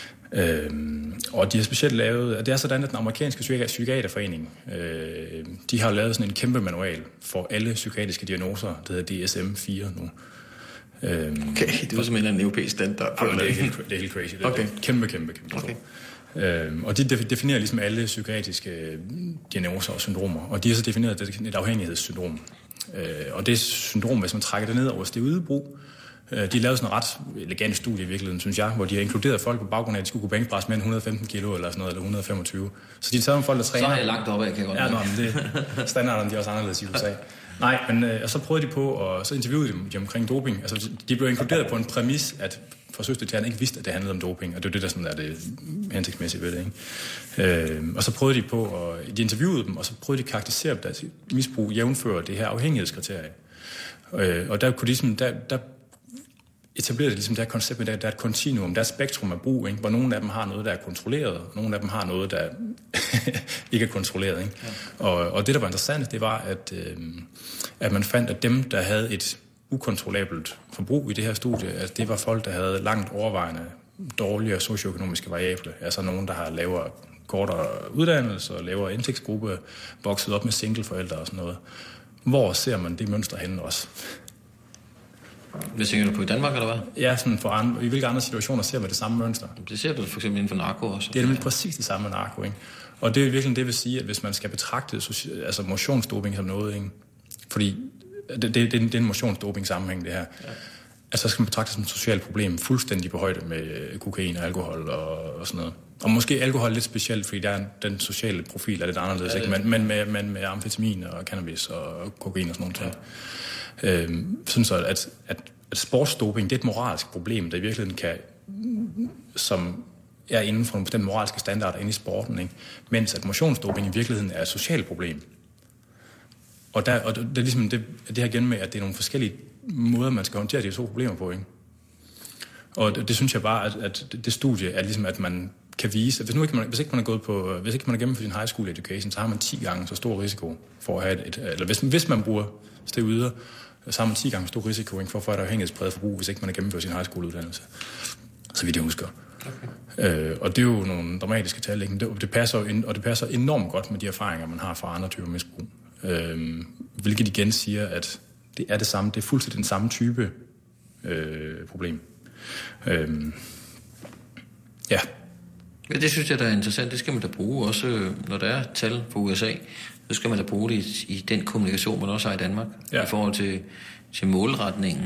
Og de har specielt lavet, det er sådan, at den amerikanske psykiaterforening, de har lavet sådan en kæmpe manual for alle psykiatriske diagnoser, det hedder DSM-4 nu. Okay, det er simpelthen en europæisk standard. Det er helt crazy. Det er kæmpe. Okay. Og de definerer ligesom alle psykiatriske diagnoser og syndromer, og de har så defineret et afhængighedssyndrom. Og det syndrom, hvis man trækker det ned over steroidebrug, de lavede sådan en ret elegant studie i virkeligheden, synes jeg, hvor de har inkluderet folk på baggrund af, at de skulle kunne bænkpresse mere end 115 kilo eller sådan noget, eller 125. Så de tager nogle folk, der træner. Så er jeg langt oppe, jeg kan godt. Standarderne, de er også anderledes i USA. Nej, men og så prøvede de på, og så interviewede de omkring doping. Altså, de blev inkluderet på en præmis, at forsøgsdeltagerne ikke vidste, at det handlede om doping, og det er det, der sådan er det hensigtsmæssige ved det, ikke? Og så prøvede de på, og de interviewede dem, og så prøvede de at karakterisere deres misbrug jævnfør det her afhængighedskriterie. Og der kunne de sådan, der etablerede ligesom det her koncept med, der er et kontinuum, der er et spektrum af brug, ikke? Hvor nogle af dem har noget, der er kontrolleret, og nogle af dem har noget, der ikke er kontrolleret. Ikke? Ja. Og det, der var interessant, det var, at man fandt, at dem, der havde et ukontrollabelt forbrug i det her studie, at det var folk, der havde langt overvejende dårligere socioøkonomiske variable. Altså nogen, der har lavere, kortere uddannelse og lavere indtægtsgruppe, vokset op med singleforældre og sådan noget. Hvor ser man det mønster henne også? Hvad tænker du på i Danmark, eller hvad? Ja, sådan i hvilke andre situationer ser man det samme mønster? Det ser du for eksempel inden for narko også. Det er nemlig præcis det samme med narko, ikke? Og det er virkelig det vil sige, at hvis man skal betragte altså motionsdoping som noget, ikke? Fordi det er en motionsdoping sammenhæng, det her. at så skal man betragte som et socialt problem fuldstændig på højde med kokain og alkohol og sådan noget. Og måske alkohol lidt specielt, fordi den sociale profil er lidt anderledes, ikke? Men med amfetamin og cannabis og kokain og sådan nogle ting. Sådan så, at sportsdoping, det er et moralsk problem, der i virkeligheden kan, som er inden for nogle bestemte moralske standarder inde i sporten, ikke? Mens at motionsdoping i virkeligheden er et socialt problem. Og det er ligesom det her igen med, at det er nogle forskellige måder, man skal håndtere de to problemer på, ikke? Og det synes jeg bare, at det studie er ligesom, at man kan vise, at hvis ikke man er gennemført sin high school education, så har man 10 gange så stor risiko for at have eller hvis man bruger steroider, så har man 10 gange så stor risiko for at få et afhængighedspræget forbrug, hvis ikke man er gennemført sin high school uddannelse. Så vidt jeg husker. Okay. Og det er jo nogle dramatiske tal, ikke? Det passer enormt godt med de erfaringer, man har fra andre typer misbrug. Hvilket igen siger, at det er det samme, det er fuldstændig den samme type problem. Ja. Ja, det synes jeg, der er interessant. Det skal man da bruge også, når der er tal på USA. Så skal man da bruge det i den kommunikation, man også har i Danmark. Ja. I forhold til målretningen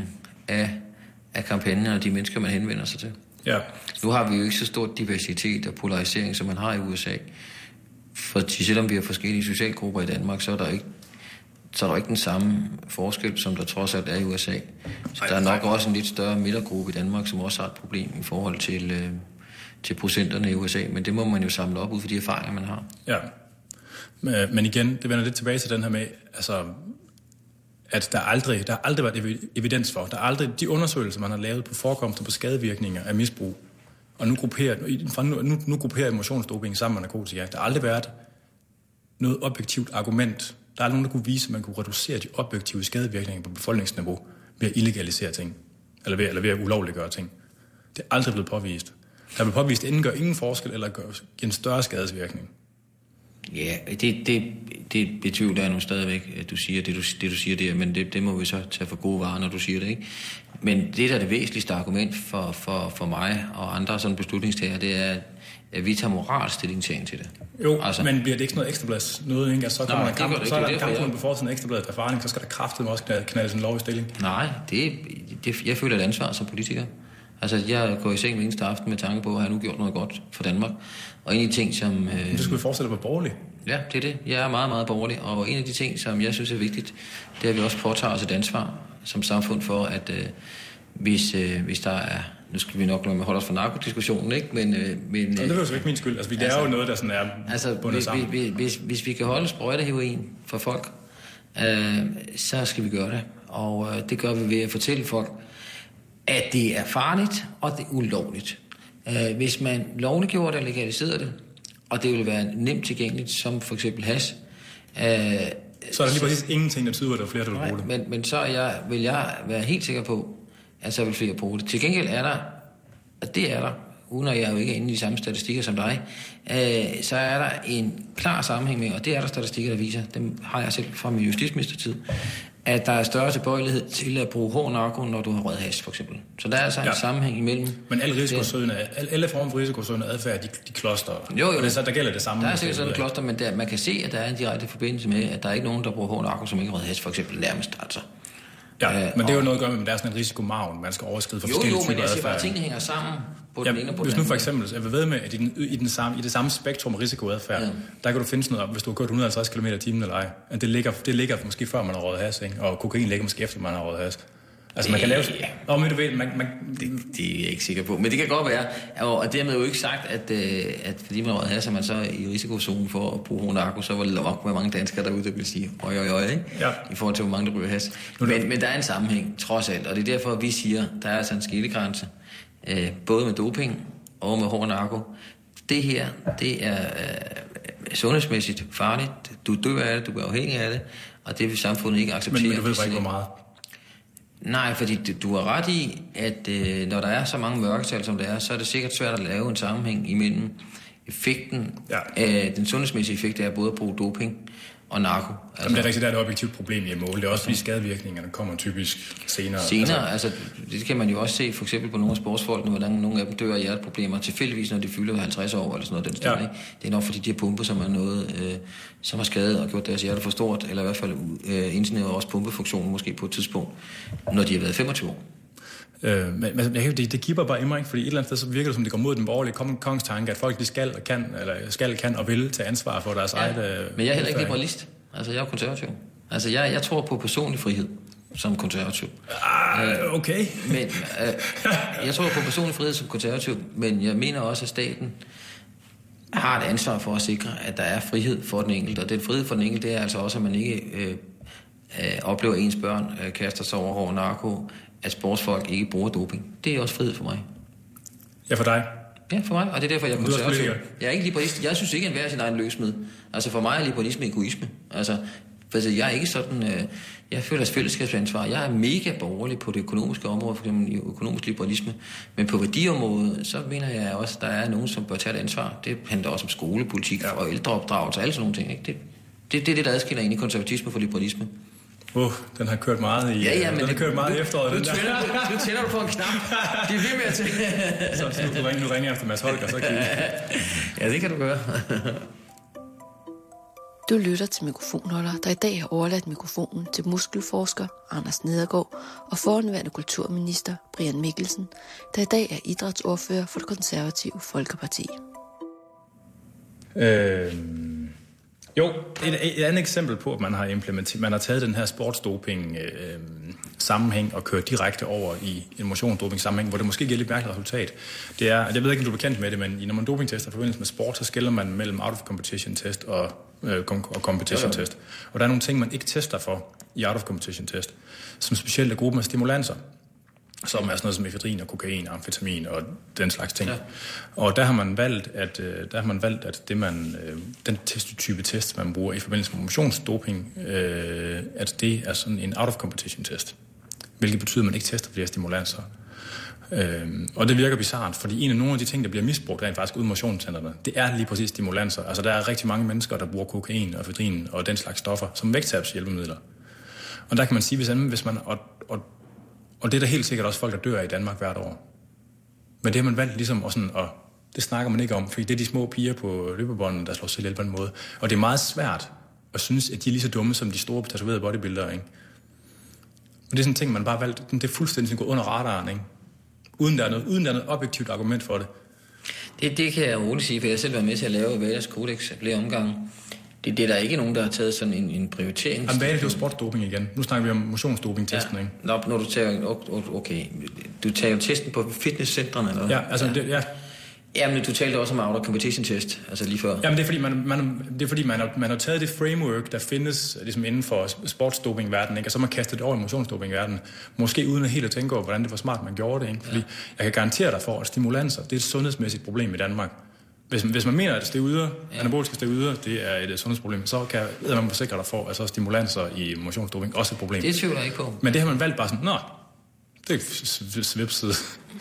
af kampagnen og de mennesker, man henvender sig til. Ja. Nu har vi jo ikke så stor diversitet og polarisering, som man har i USA. For selvom vi har forskellige socialgrupper i Danmark, så er der ikke den samme forskel, som der trods alt er i USA. Så der er nok også en lidt større midtergruppe i Danmark, som også har et problem i forhold til procenterne i USA. Men det må man jo samle op ud for de erfaringer, man har. Ja. Men igen, det vender lidt tilbage til den her med, altså, at der aldrig været evidens for. Der er aldrig de undersøgelser, man har lavet på forekomster på skadevirkninger af misbrug. Og nu grupperer emotionsdoping sammen med narkotika. Der har aldrig været noget objektivt argument. Der er aldrig nogen, der kunne vise, at man kunne reducere de objektive skadevirkninger på befolkningsniveau ved at illegalisere ting. Eller ved at ulovliggøre ting. Det er aldrig blevet påvist. Der er blevet påvist, at enten gør ingen forskel, eller gør en større skadesvirkning. Ja, det betyder der nu stadigvæk, at du siger det du siger der, men det må vi så tage for gode varer, når du siger det, ikke? Men det, der er det væsentligste argument for mig og andre sådan beslutningstager, det er, at vi tager moralstilling til det. Jo, altså, men bliver det ikke sådan noget ekstrablads? Noget, ikke? Altså, så kommer så er der en kampfund på forsiden af ekstrabladet af farning, så skal der kraftedeme også knalde sådan en lov i stilling. Nej, jeg føler et ansvar som politiker. Altså, jeg går i seng hver eneste aften med tanke på, at jeg nu gjort noget godt for Danmark. Og en af de ting, som... Men du skulle fortsætte at være borgerlig. Ja, det er det. Jeg er meget, meget borgerlig. Og en af de ting, som jeg synes er vigtigt, det er, at vi også påtager os et ansvar som samfund for, at hvis der er... Nu skal vi nok holde os for narkodiskussionen, ikke? Men det er jo så ikke min skyld. Altså, det er jo noget, der sådan er bundet sammen. Hvis vi kan holde sprøjteheroin for folk, så skal vi gøre det. Og det gør vi ved at fortælle folk, at det er farligt, og det er ulovligt. Hvis man lovliggjorde det og legaliserede det, og det ville være nemt tilgængeligt, som for eksempel hash. Så er der lige præcis ingenting, der tyder, at der er flere, der vil bruge det. Men så vil jeg være helt sikker på, at så vil flere bruge det. Til gengæld er der, og det er der, uden at jeg jo ikke er inde i de samme statistikker som dig, så er der en klar sammenhæng med, og det er der statistikker, der viser, dem har jeg selv fra min justitsministertid, at der er større tilbøjelighed til at bruge hård narko, når du har røget hash, for eksempel. Så der er altså en sammenhæng imellem... Men alle former for risikosøgende adfærd, de kloster. Jo. Og det, så der gælder det samme. Der er sikkert sådan en kloster, men man kan se, at der er en direkte forbindelse med, at der er ikke nogen, der bruger hård narko, som ikke har røget hash, for eksempel nærmest, altså. Ja, men det er jo noget at gøre med, at der er sådan en risikomargen, man skal overskride for forskellige typer adfærd. Jo, men jeg siger bare, at tingene hænger sammen på den ene og på den anden. Hvis nu for eksempel, jeg vil ved med, at i det samme spektrum af risikoadfærd, der kan du finde sådan noget, hvis du har kørt 150 km i timen eller ej. At det ligger måske før man har røget hash, ikke? Og kokain ligger måske efter man har røget hash. Altså man kan lave... men du ved, det er jeg ikke sikker på. Men det kan godt være, og dermed jo ikke sagt, at fordi man har røget hash, er man så i risikozonen for at bruge hård narko, så var det nok med mange danskere derude, der vil sige, ikke? Ja. I forhold til, hvor mange der ryger hash. Men der er en sammenhæng, trods alt, og det er derfor, vi siger, der er altså en skillegrænse, både med doping og med hård narko. Det her, det er sundhedsmæssigt farligt. Du dør af det, du bliver afhængig af det, og det vil samfundet ikke acceptere. Men du ved bare ikke, hvor meget. Nej, fordi du har ret i, at når der er så mange mørketal, som der er, så er det sikkert svært at lave en sammenhæng imellem effekten, den sundhedsmæssige effekt er både at bruge doping og narko. Altså, jamen, det er rigtigt, der er et objektivt problem i mål. Det er også fordi skadevirkningerne kommer typisk senere. Altså det kan man jo også se for eksempel på nogle af sportsfolkene, hvordan nogle af dem dør af hjerteproblemer, tilfældigvis når de fylder 50 år eller sådan noget. Den sted, ikke? Det er nok fordi de har pumper, som er noget, som har skadet og gjort deres hjerte for stort, eller i hvert fald indsnævret også pumpefunktionen måske på et tidspunkt, når de har været 25 år. Men det giver bare i mig, ikke? Fordi et eller andet sted, så virker det som, det går mod den borgerlige kongstanke, at folk de skal kan og vil tage ansvar for deres eget... Men jeg er heller ikke liberalist. Altså, jeg er konservativ. Altså, jeg tror på personlig frihed som konservativ. Okay. Men jeg tror på personlig frihed som konservativ, men jeg mener også, at staten har et ansvar for at sikre, at der er frihed for den enkelte. Og den frihed for den enkelte, det er altså også, at man ikke oplever, at ens børn kaster sig over narko, at sportsfolk ikke bruger doping. Det er også frihed for mig. Ja, for dig? Ja, for mig. Og det er derfor, jeg er konservativ. Jeg er ikke liberalist. Jeg synes ikke, at enhver sin egen løsmed. Altså, for mig er liberalisme egoisme. Altså, jeg er ikke sådan... Jeg føler fællesskabsansvar. Jeg er mega borgerlig på det økonomiske område, for eksempel økonomisk liberalisme. Men på værdiområdet, så mener jeg også, at der er nogen, som bør tage et ansvar. Det handler også om skolepolitik og ældreopdragelse og alle sådan nogle ting. Ikke? Det er det, der adskiller egentlig konservatisme fra liberalisme. Den har kørt meget i, men den har kørt meget i efteråret. Nu tænder du på en knap. Det er ved med at tænke. Så du ringer efter Mads Holger, så kan Ja, det kan du gøre. Du lytter til Mikrofonholder, der i dag har overladt mikrofonen til muskelforsker Anders Nedergaard og forhenværende kulturminister Brian Mikkelsen, der i dag er idrætsordfører for det konservative Folkeparti. Jo, et andet eksempel på, at man har taget den her sportsdoping sammenhæng og kørt direkte over i en motionsdoping sammenhæng, hvor det måske giver lidt mærkeligt resultat. Det er, jeg ved ikke, om du er bekendt med det, men når man dopingtester i forbindelse med sport, så skiller man mellem out of competition test og competition test. Og der er nogle ting, man ikke tester for i out of competition test, som specielt er gruppen af stimulanser, som er sådan noget som efedrin og kokain, amfetamin og den slags ting. Ja. Og der har man valgt, at den type test, man bruger i forbindelse med motionsdoping, at det er sådan en out-of-competition-test. Hvilket betyder, at man ikke tester flere stimulanser. Og det virker bizarrt, fordi nogle af de ting, der bliver misbrugt rent faktisk ude i motionscentrene, det er lige præcis stimulanser. Altså der er rigtig mange mennesker, der bruger kokain og efedrin og den slags stoffer som vægttabshjælpemidler. Og der kan man sige, hvis man... Og det er der helt sikkert også folk, der dør i Danmark hvert år. Men det har man valgt ligesom, og det snakker man ikke om, fordi det er de små piger på løbebånden, der slår sig ihjel på en måde. Og det er meget svært at synes, at de er lige så dumme som de store tatoverede bodybuildere, ikke? Og det er sådan en ting, man bare valgt, det er fuldstændig gået under radaren, ikke? Uden der er noget objektivt argument for det. Det kan jeg roligt sige, for jeg har selv været med til at lave Vadas Codex af flere omgange. Det er der ikke nogen, der har taget sådan en prioritering. Jamen, hvad er det jo sportsdoping igen? Nu snakker vi om motionsdoping-testen, ikke? Når du tager... Okay, du tager jo testen på fitnesscentrene, eller hvad? Ja, altså... Ja. Jamen, du talte også om out of competition test, altså lige før. Jamen, det er fordi, man har taget det framework, der findes ligesom inden for sportsdoping-verdenen, ikke? Og så man kastet det over i motionsdoping-verdenen. Måske uden at helt at tænke over, hvordan det var smart, man gjorde det, ikke? Fordi jeg kan garantere dig for, at stimulanser, det er et sundhedsmæssigt problem i Danmark. Hvis man mener, at steroider, anaboliske steroider, det er et sundhedsproblem, så kan man forsikre dig for, at så stimulanser i motionsdoping også et problem. Det tvivler jeg ikke på. Men det har man valgt bare sådan, det er svipside.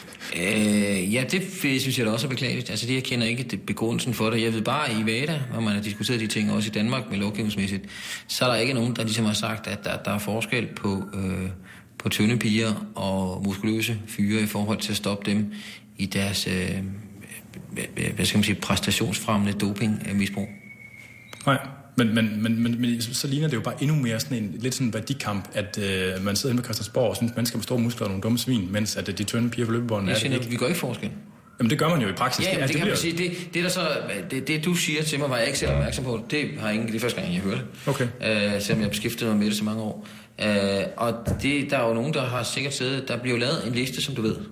Det synes jeg da også er beklageligt. Altså det, jeg kender ikke det begrundelsen for det. Jeg ved bare, i VADA, hvor man har diskuteret de ting, også i Danmark med lovgivningsmæssigt, så er der ikke nogen, der ligesom har sagt, at der er forskel på tynde piger og muskuløse fyre i forhold til at stoppe dem i deres... hvad skal man sige, præstationsfremmende dopingmisbrug. Nej, men så ligner det jo bare endnu mere sådan en lidt sådan en værdikamp, at man sidder inde med Christiansborg og synes, mennesker med store muskler og nogle dumme svin, mens at de tynde piger på løbebånden er det ikke. Vi gør ikke forskel. Jamen det gør man jo i praksis. Ja, det kan man sige. Det du siger til mig, var jeg ikke selv opmærksom på. Det er første gang, jeg hørte det. Okay. Selvom jeg beskæftigede mig med det så mange år. Og der er jo nogen, der har sikkert siddet... Der bliver jo lavet en liste, som du ved.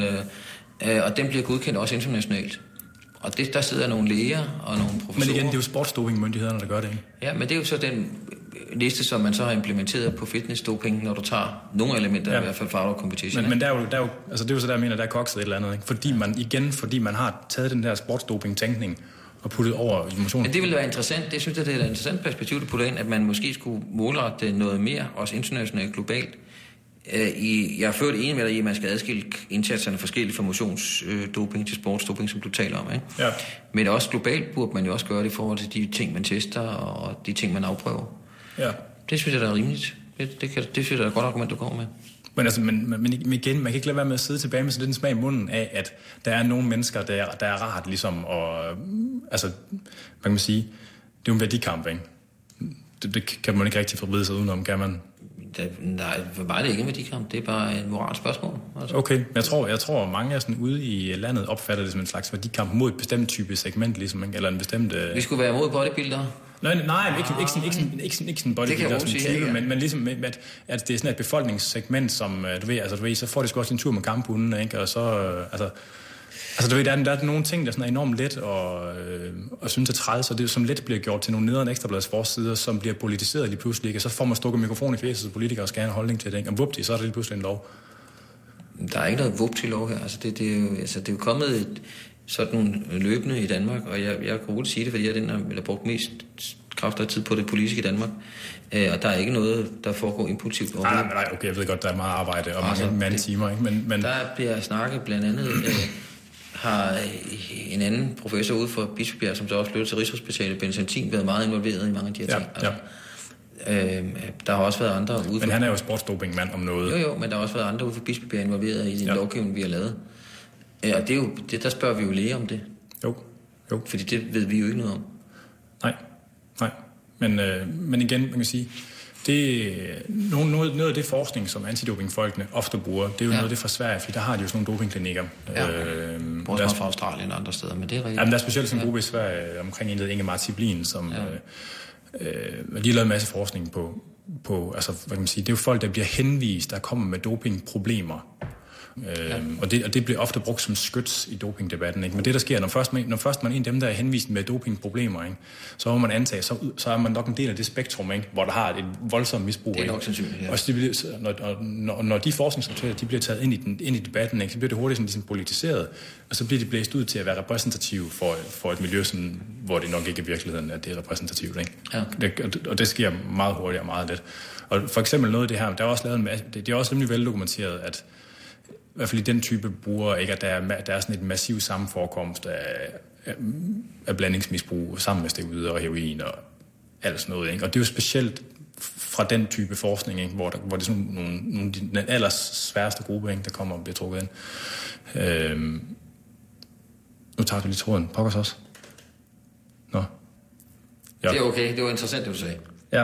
Og den bliver godkendt også internationalt. Og der sidder nogle læger og nogle professorer. Men igen, det er jo sportsdopingmyndighederne, der gør det, ikke? Ja, men det er jo så den liste, som man så har implementeret på fitnessdoping, når du tager nogle elementer, i hvert fald for competition. Men der er jo, altså det er jo så der, jeg mener, der er kokset et eller andet, ikke? Fordi man har taget den der sportsdoping-tænkning og puttet over i motion. Men det ville være interessant. Det synes jeg, det er et interessant perspektiv, du putter ind, at man måske skulle målrette noget mere, også internationalt globalt. Jeg har ført enig med dig i, at man skal adskille indsatserne forskelligt fra motionsdoping til sportsdoping, som du taler om, ikke? Ja. Men også globalt burde man jo også gøre det i forhold til de ting, man tester og de ting, man afprøver. Ja. Det synes jeg, der er rimeligt. Det synes jeg, der er et godt argument, du kommer med. Men igen, man kan ikke lade være med at sidde tilbage med sådan lidt en smag i munden af, at der er nogle mennesker, der er rart ligesom, og altså, man kan sige, det er jo en værdikamp, ikke? Det kan man ikke rigtig forbride sig udenom, kan man? Nej, bare det ikke en værdikamp. Det er bare et moralsk spørgsmål. Altså. Okay, jeg tror mange er sådan ude i landet opfatter det som en slags værdikamp mod et bestemt type segment, ligesom, eller en bestemt... Vi skulle være mod bodybuildere. Nej, ikke sådan bodybuilder som type, men ligesom, at det er sådan et befolkningssegment, som, du ved, så får det sgu også en tur med kamphunden, ikke? Og så, altså, du ved, der er nogle ting, der sådan er enormt let og synes at træde, og det som let bliver gjort til nogle nederen Ekstrabladets forsider, som bliver politiseret lige pludselig, og så får man stukket mikrofon i fjeset, så politikere skal have en holdning til det, ikke? Og vupti, så er det lige pludselig en lov. Der er ikke noget vupti-lov her. Altså, det er jo kommet sådan løbende i Danmark, og jeg kan roligt sige det, fordi jeg er den, der har brugt mest kræfter og tid på det politiske i Danmark. Og der er ikke noget, der foregår impulsivt. Nej, okay, jeg ved godt, der er meget arbejde og mange mandetimer, ikke? Men der bliver snakket blandt andet... har en anden professor ude for Bispebjerg, som så også flyttede til Rigshospitalet, Benzentin, været meget involveret i mange af de her ting. Altså, der har også været andre ude for... Men han er jo sportsdopingmand om noget. Jo, men der har også været andre ude for Bispebjerg involveret i den lovgivning, vi har lavet. Og det er jo, der spørger vi jo læge om det. Jo. Fordi det ved vi jo ikke noget om. Nej. Men igen, man kan sige... Noget af det forskning, som antidopingfolkene ofte bruger, det er jo noget af det fra Sverige, for der har de jo sådan nogle dopingklinikker. Også fra Australien og andre steder, men det er rigtigt. Jamen, der er specielt sådan en gruppe i Sverige omkring en, der hedder Ingemar Tiblin, som de har lavet en masse forskning på, altså, hvad kan man sige, det er jo folk, der bliver henvist, der kommer med dopingproblemer. Og det bliver ofte brugt som skyts i dopingdebatten, ikke? Men det der sker, når først man er en af dem, der er henvist med dopingproblemer, ikke? Så må man antage, så er man nok en del af det spektrum, ikke? Hvor der har et voldsomt misbrug. Det er nok sandsynligt, ja. Og når de forskningsresultater, de bliver taget ind i debatten, ikke? Så bliver det hurtigt sådan ligesom politiseret, og så bliver de blæst ud til at være repræsentative for et miljø, sådan, hvor det nok ikke er virkeligheden, at det er repræsentativt, ikke? Ja. Og det sker meget hurtigt og meget let. Og for eksempel noget af det her, der er også lavet det er også rimelig veldokumenteret, at i hvert fald i den type brugere, ikke, at der er sådan et massivt sammenforekomst af blandingsmisbrug sammen med steroider og heroin og alt sådan noget, ikke? Og det er jo specielt fra den type forskning, ikke, hvor det er sådan nogle den allersværeste gruppe, ikke, der kommer og bliver trukket ind. Nu tager du lige tråden. Pokkers også. Nå. Ja. Det er okay. Det var interessant, det du sagde. Ja.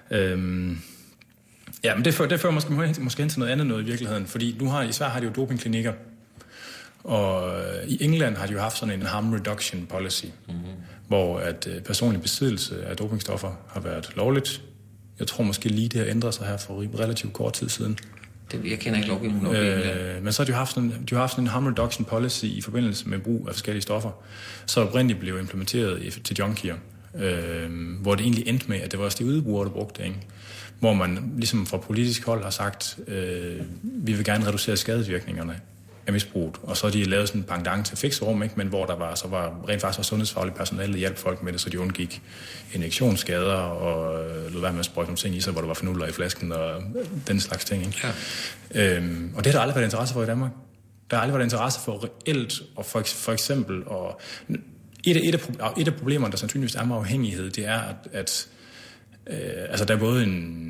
Ja, men det fører måske hen til noget andet noget i virkeligheden, fordi i Sverige har de jo dopingklinikker, og i England har de jo haft sådan en harm reduction policy, hvor at personlig besiddelse af dopingstoffer har været lovligt. Jeg tror måske lige det har ændret sig her for relativt kort tid siden. Jeg kender ikke lovgivningen. Men så har de har haft en harm reduction policy i forbindelse med brug af forskellige stoffer, så oprindeligt blev implementeret til junkier, hvor det egentlig endte med, at det var steroidbrugere, der brugte det, ikke? Hvor man ligesom fra politisk hold har sagt, vi vil gerne reducere skadevirkningerne af misbruget. Og så har de lavet sådan en pendant til fikserum, ikke? Men hvor der var rent faktisk var sundhedsfagligt personale, der hjalp folk med det, så de undgik injektionsskader og lod være med at sprøjte nogle ting i sig, hvor der var fenudler i flasken og den slags ting, ikke? Ja. Og det har der aldrig været interesse for i Danmark. Der har aldrig været interesse for reelt, og for eksempel, og et af problemerne, der sandsynligvis er med afhængighed, det er, at altså der er både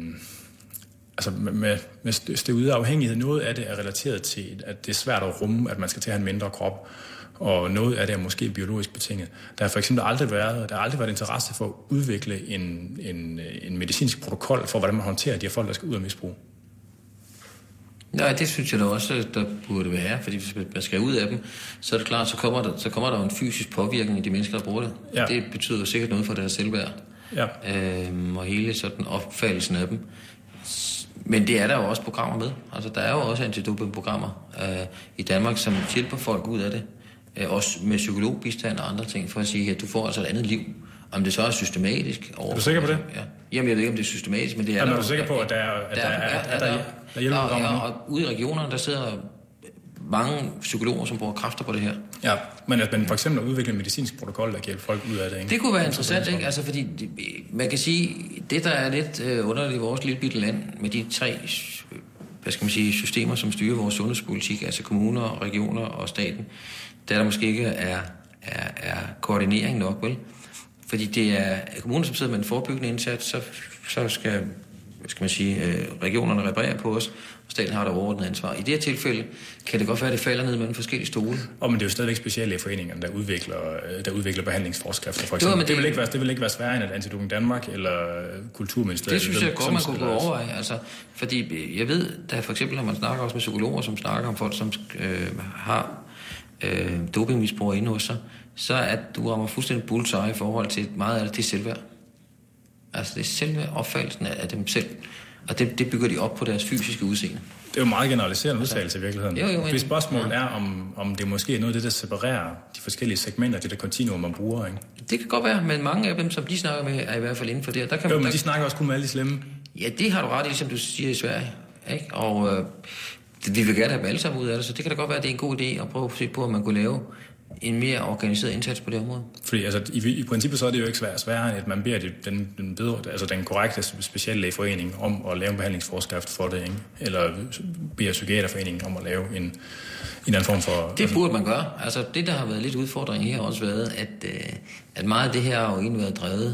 med steroidafhængighed, noget af det er relateret til, at det er svært at rumme, at man skal til at have en mindre krop, og noget af det er måske biologisk betinget. Der har for eksempel aldrig været interesse for at udvikle en medicinsk protokol for, hvordan man håndterer de her folk, der skal ud af misbrug. Nej, det synes jeg da også, der burde være, fordi hvis man skal ud af dem, så er det klart, så kommer der en fysisk påvirkning i de mennesker, der bruger det. Ja. Det betyder sikkert noget for deres selvværd. Ja. Og hele sådan opfattelsen af dem. Men det er der jo også programmer med. Altså, der er jo også antidopingprogrammer i Danmark, som hjælper folk ud af det. Også med psykologbistand og andre ting, for at sige, at du får altså et andet liv. Om det så er systematisk. Er du sikker på det? Ja. Jamen, jeg ved ikke, om det er systematisk, men det er Jamen, er du sikker på, at der hjælper og ude i regionerne, der sidder mange psykologer, som bruger kræfter på det her. Ja, men at man for eksempel udvikler en medicinsk protokol, der hjælper folk ud af det, ikke? Det kunne være interessant, ikke? Altså, fordi man kan sige, det der er lidt underligt i vores lille bitte land, med de tre, hvad skal man sige, systemer, som styrer vores sundhedspolitik, altså kommuner, regioner og staten, der måske ikke er koordinering nok, vel? Fordi det er kommuner, som sidder med en forebyggende indsats, så skal regionerne reparerer på os, og staten har der overordnet ansvar. I det her tilfælde kan det godt være, at det falder ned mellem forskellige stole. Men det er jo stadigvæk speciallægeforeningerne, der udvikler behandlingsforskrifter, for eksempel. Det vil ikke være sværere end at Antidoping Danmark eller Kulturministeriet. Det synes jeg godt, man kunne gå overveje. Altså, fordi jeg ved, der for eksempel, når man snakker også med psykologer, som snakker om folk, som har dopingmisbrugere inde hos sig, så at du rammer fuldstændig bullseye i forhold til meget af det selvværd. Altså det er selve opfattelsen af dem selv, og det bygger de op på deres fysiske udseende. Det er jo meget generaliserende udtalelse i virkeligheden. Jo, hvis spørgsmålet er, om det måske er noget af det, der separerer de forskellige segmenter, det der kontinuum, man bruger, ikke? Det kan godt være, men mange af dem, som de snakker med, er i hvert fald inden for det. Men de snakker også kun med alle de slemme. Ja, det har du ret i, som du siger i Sverige. Ikke? Og vi vil gerne have dem alle sammen ud af det, så det kan da godt være, at det er en god idé at prøve at se på, at man kunne lave en mere organiseret indsats på det område. Fordi altså, i princippet så er det jo ikke sværere, at man beder den korrekte speciallægeforening om at lave en behandlingsforskrift for det, ikke? Eller beder psykiaterforeningen om at lave en anden form for... Det burde man gøre. Altså det, der har været lidt udfordring her, har også været, at meget af det her har jo egentlig været drevet,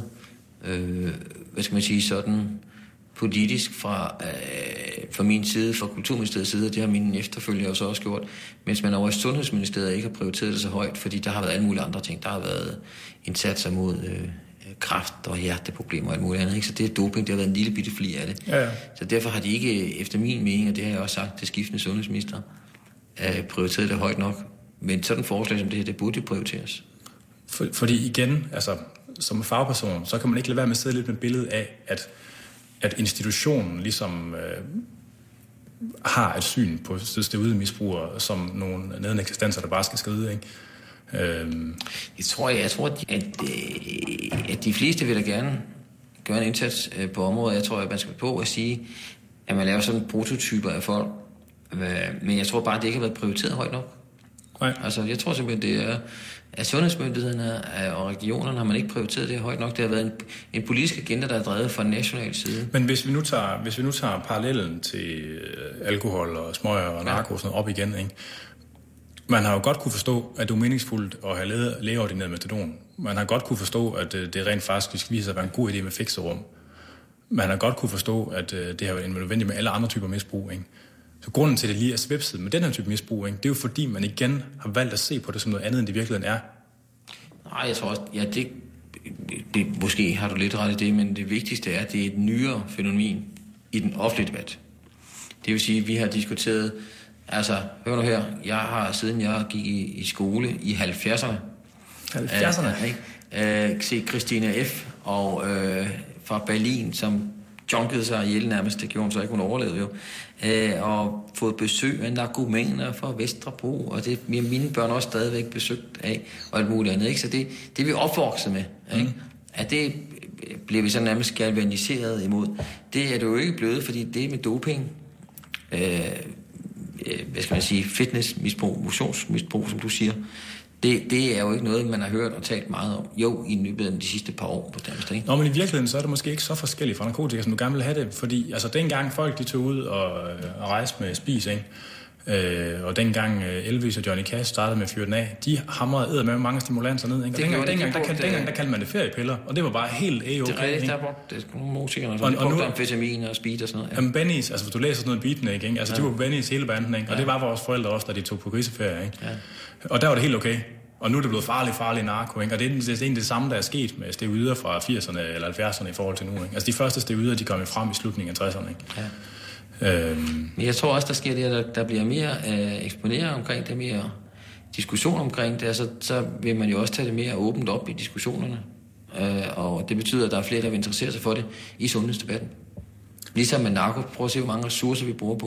sådan politisk fra min side, fra Kulturministeriets side, og det har mine efterfølgere også gjort, mens man over i Sundhedsministeriet ikke har prioriteret det så højt, fordi der har været alle mulige andre ting. Der har været indsatser mod kræft og hjerteproblemer og alt muligt andet, ikke? Så det er doping, det har været en lille bitte fli af det. Ja. Så derfor har de ikke, efter min mening, og det har jeg også sagt til skiftende sundhedsminister, prioriteret det højt nok. Men sådan et forslag som det her, det burde prioriteres. Fordi igen, altså som fagperson, så kan man ikke lade være med at sidde lidt med billedet af, at institutionen ligesom har et syn på steroide misbrugere som nogle nedende eksistenser, der bare skal skride, ikke? Jeg tror, at de fleste vil da gerne gøre en indsats på området. Jeg tror, at man skal på at sige, at man laver sådan prototyper af folk. Men jeg tror bare, at det ikke har været prioriteret højt nok. Nej. Altså, jeg tror simpelthen, det er, at sundhedsmyndighederne og regionerne har man ikke prioriteret det højt nok. Det har været en politisk agenda, der er drevet fra national side. Men hvis vi nu tager parallellen til alkohol og smøger og narko og sådan op igen, ikke? Man har jo godt kunne forstå, at det er meningsfuldt at have lægeordineret metadon. Man har godt kunne forstå, at det rent faktisk viser sig at være en god idé med fikserum. Man har godt kunne forstå, at det har været nødvendigt med alle andre typer misbrug, ikke? Så grunden til, at det lige er svipset med den her type misbrug, ikke, det er jo fordi, man igen har valgt at se på det som noget andet, end det i virkeligheden er. Nej, jeg tror også, det måske har du lidt ret i det, men det vigtigste er, at det er et nyere fænomen i den offentlige debat. Det vil sige, at vi har diskuteret, altså, hør nu her, jeg har, siden jeg gik i skole i 70'erne, set Christina F. og fra Berlin, som junkede sig ihjel nærmest, det gjorde hun så ikke, hun overlevede jo, og fået besøg af narkomaner fra Vesterbro, og det er mine børn også stadigvæk besøgt af, og alt muligt andet, ikke? Så det er vi opvokset med, ikke? At det bliver vi så nærmest galvaniseret imod. Det er det jo ikke blevet, fordi det med doping, fitnessmisbrug, motionsmisbrug, som du siger, det er jo ikke noget, man har hørt og talt meget om. Jo, i løbet af de sidste par år på Danmark, ikke? Nå, men i virkeligheden, så er det måske ikke så forskelligt fra narkotika, som du gerne vil have det. Fordi altså, dengang folk de tog ud og rejste med spis, ikke? Og dengang Elvis og Johnny Cash startede med at fyre den af, de hamrede med mange stimulanser ned, ikke? Dengang der kaldte man det feriepiller, og det var bare helt okay. Det er rigtigt, der brugte nogle musikere, og de brugte amfetamin og speed og sådan noget. Ja. Jamen Benny's, altså hvis du læser sådan noget beatnik, ikke? Altså de var Benny's hele banden, ikke? Og det var vores forældre også, da de tog på griseferie, ikke? Ja. Og der var det helt okay. Og nu er det blevet farlig farlig narko, ikke? Og det er egentlig det samme, der er sket med steroider fra 80'erne eller 70'erne i forhold til nu, ikke? Altså de første steroider, de kom frem i slutningen af 60'erne, ikke? Ja. Men jeg tror også, der sker det, at der bliver mere eksponeret omkring det, mere diskussion omkring det, så vil man jo også tage det mere åbent op i diskussionerne. Og det betyder, at der er flere, der vil interessere sig for det i sundhedsdebatten. Ligesom med narko, prøv at se, hvor mange ressourcer vi bruger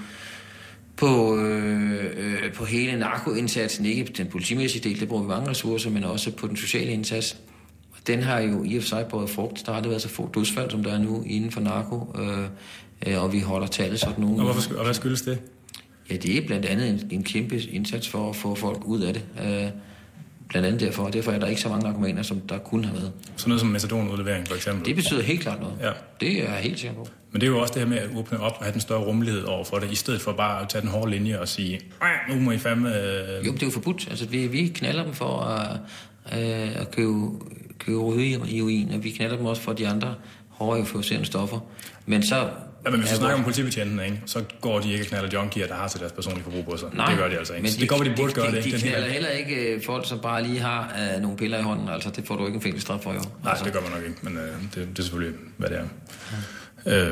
på hele narkoindsatsen, ikke den politimæssige del, det bruger vi mange ressourcer, men også på den sociale indsats. Den har jo i og for sig båret frugt. Der har aldrig været så få dødsfald, som der er nu inden for narko, og vi holder tallet sådan nogle. Og hvad skyldes det? Ja, det er blandt andet en kæmpe indsats for at få folk ud af det. Blandt andet derfor er der ikke så mange narkomaner, som der kunne have været. Sådan noget som metadonudlevering for eksempel? Det betyder helt klart noget. Ja. Det er jeg helt sikker på. Men det er jo også det her med at åbne op og have den større rummelighed over for det, i stedet for bare at tage den hårde linje og sige, nu må I fandme... Jo, det er jo forbudt. Altså, vi knalder dem for at købe rygeheroin, og vi knalder dem også for de andre hårde euforiserende stoffer. Men så... Ja, men hvis vi snakker om politibetjenten, ikke, så går de ikke og knaller junkier, der har til deres personlige forbrug på sig. Nej, det gør de altså ikke. Men så det går, de burde gøre det. De knaller heller ikke folk, som bare lige har nogle piller i hånden. Altså, det får du ikke en fængselsstraf for, jo. Nej, altså. det gør man nok ikke, men det er selvfølgelig, hvad det er.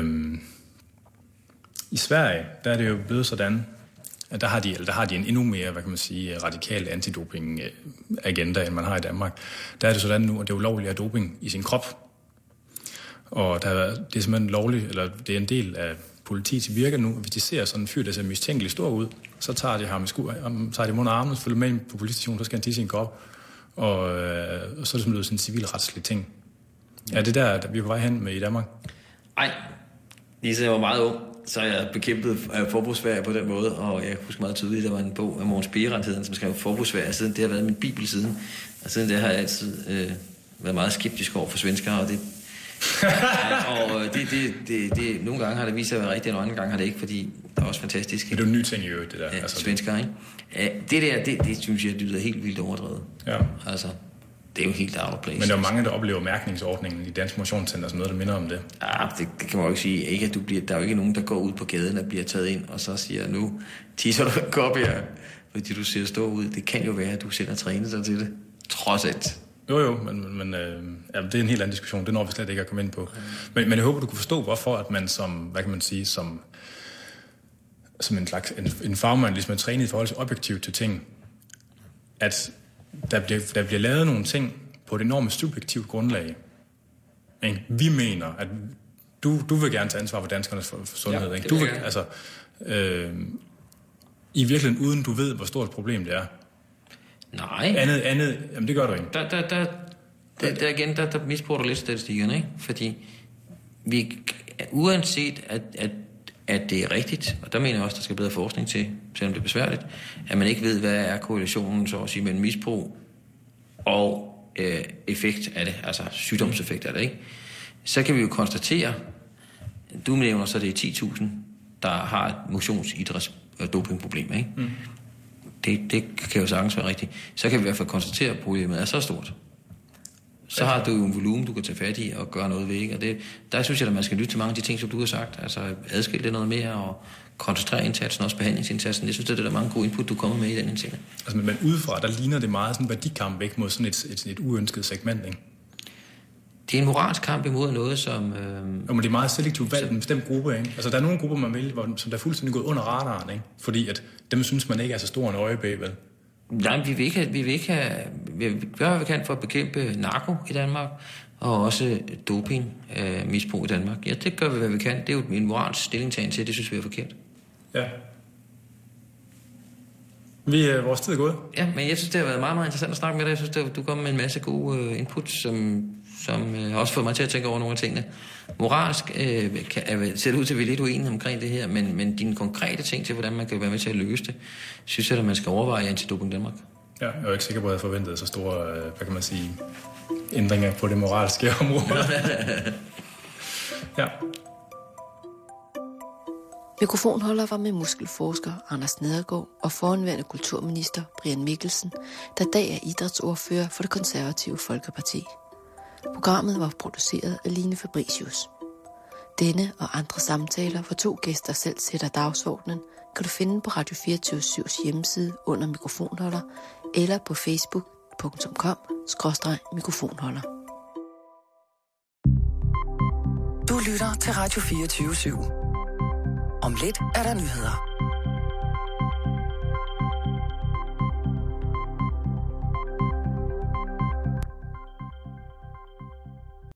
I Sverige, der er det jo blevet sådan, at der har de en endnu mere, hvad kan man sige, radikal antidoping-agenda, end man har i Danmark. Der er det sådan nu, at det er ulovligt at have doping i sin krop. Og det er simpelthen lovligt, eller det er en del af politiets virke nu. Hvis de ser sådan en fyr, der ser mistænkelig stor ud, så tager de ham i tager de mund og armen, følger med ind på politistationen, så skal han tisse i en kop. Og så er det sådan noget sådan en civilretslig ting. Er det der vi er på vej hen med i Danmark? Nej, lige så jeg var meget ung, så jeg bekæmpet forbrugsvære på den måde, og jeg husker meget tydeligt, der var en bog af Mogens Bierrendt, som skrev forbrugsvære, siden det har været min bibel siden. Og siden det har jeg altid været meget skeptisk over for svenskere, og det det nogle gange har det vist sig at være rigtigt, og andre gange har det ikke, fordi der er også fantastisk. Det er jo en ny ting i øvrigt, det der. Ja, altså, svenskere, ikke? Det synes jeg lyder helt vildt overdrevet. Ja. Altså, det er jo helt out of place. Men der er jo mange, der oplever mærkningsordningen i Dansk Motionscenter som noget, der minder om det. Ja, det kan man jo ikke sige. Ikke, at der er jo ikke nogen, der går ud på gaden og bliver taget ind, og så siger, nu tisser du en kop her, fordi du ser stå ud. Det kan jo være, at du selv har trænet dig til det. Trods alt. Jo, men ja, det er en helt anden diskussion. Det når vi slet ikke at komme ind på. Men jeg håber, du kunne forstå, hvorfor at man som, hvad kan man sige, som en slags en fagmand ligesom er trænet i forhold til objektivt til ting, at der bliver lavet nogle ting på et enormt subjektivt grundlag. Ikke? Vi mener, at du vil gerne tage ansvar for danskernes sundhed. Ja, ikke? Du vil, altså, i virkeligheden uden du ved, hvor stort et problem det er. Nej. Andet, jamen det gør du ikke. Der misbruger du lidt statistikkerne, ikke? Fordi vi, uanset at det er rigtigt, og der mener jeg også, der skal bedre forskning til, selvom det er besværligt, at man ikke ved, hvad er korrelationen, så at sige, mellem misbrug og effekt af det, altså sygdomseffekt af det, ikke? Så kan vi jo konstatere, du nævner så, det er 10.000, der har et motionsidræts-dopingproblem, ikke? Mm. Det kan jo sagtens være rigtigt. Så kan vi i hvert fald konstatere, at problemet er så stort. Så har du jo en volumen, du kan tage fat i og gøre noget ved, ikke? Og der synes jeg, at man skal lytte til mange af de ting, som du har sagt. Altså adskille det noget mere og koncentrere indsatsen, også behandlingsindsatsen. Jeg synes, det er der mange gode input, du kommer med i den indsats. Altså, men udefra, der ligner det meget sådan en værdikamp væk mod sådan et uønsket segment, ikke? Det er en moralsk kamp imod noget, som... men det er meget selektivt valgt en bestemt gruppe, ikke? Altså, der er nogle grupper, man vælger, som der er fuldstændig gået under radaren, ikke? Fordi at dem synes man ikke er så stor en øjebæg, vel? Nej, vi vil ikke have... Vi gør, hvad vi kan for at bekæmpe narko i Danmark, og også dopingmisbrug i Danmark. Ja, det gør vi, hvad vi kan. Det er jo en moralsk stillingtagen til, det synes vi er forkert. Ja. Vores tid er gået. Ja, men jeg synes, det har været meget, meget interessant at snakke med dig. Jeg synes, du kom med en masse gode input, som har også fået mig til at tænke over nogle af tingene. Moralsk ser det ud til, at vi er lidt uenige omkring det her, men dine konkrete ting til, hvordan man kan være med til at løse det, synes jeg, at man skal overveje i Antidoping Danmark. Ja, jeg er ikke sikker på, at jeg havde forventet så store, hvad kan man sige, ændringer på det moralske område. Ja. Mikrofonholder var med muskelforsker Anders Nedergaard og forhenværende kulturminister Brian Mikkelsen, der i dag er idrætsordfører for Det Konservative Folkeparti. Programmet var produceret af Line Fabricius. Denne og andre samtaler, hvor 2 gæster selv sætter dagsordenen, kan du finde på Radio 24/7's hjemmeside under mikrofonholder eller på facebook.com/mikrofonholder. Du lytter til Radio 24/7. Om lidt er der nyheder.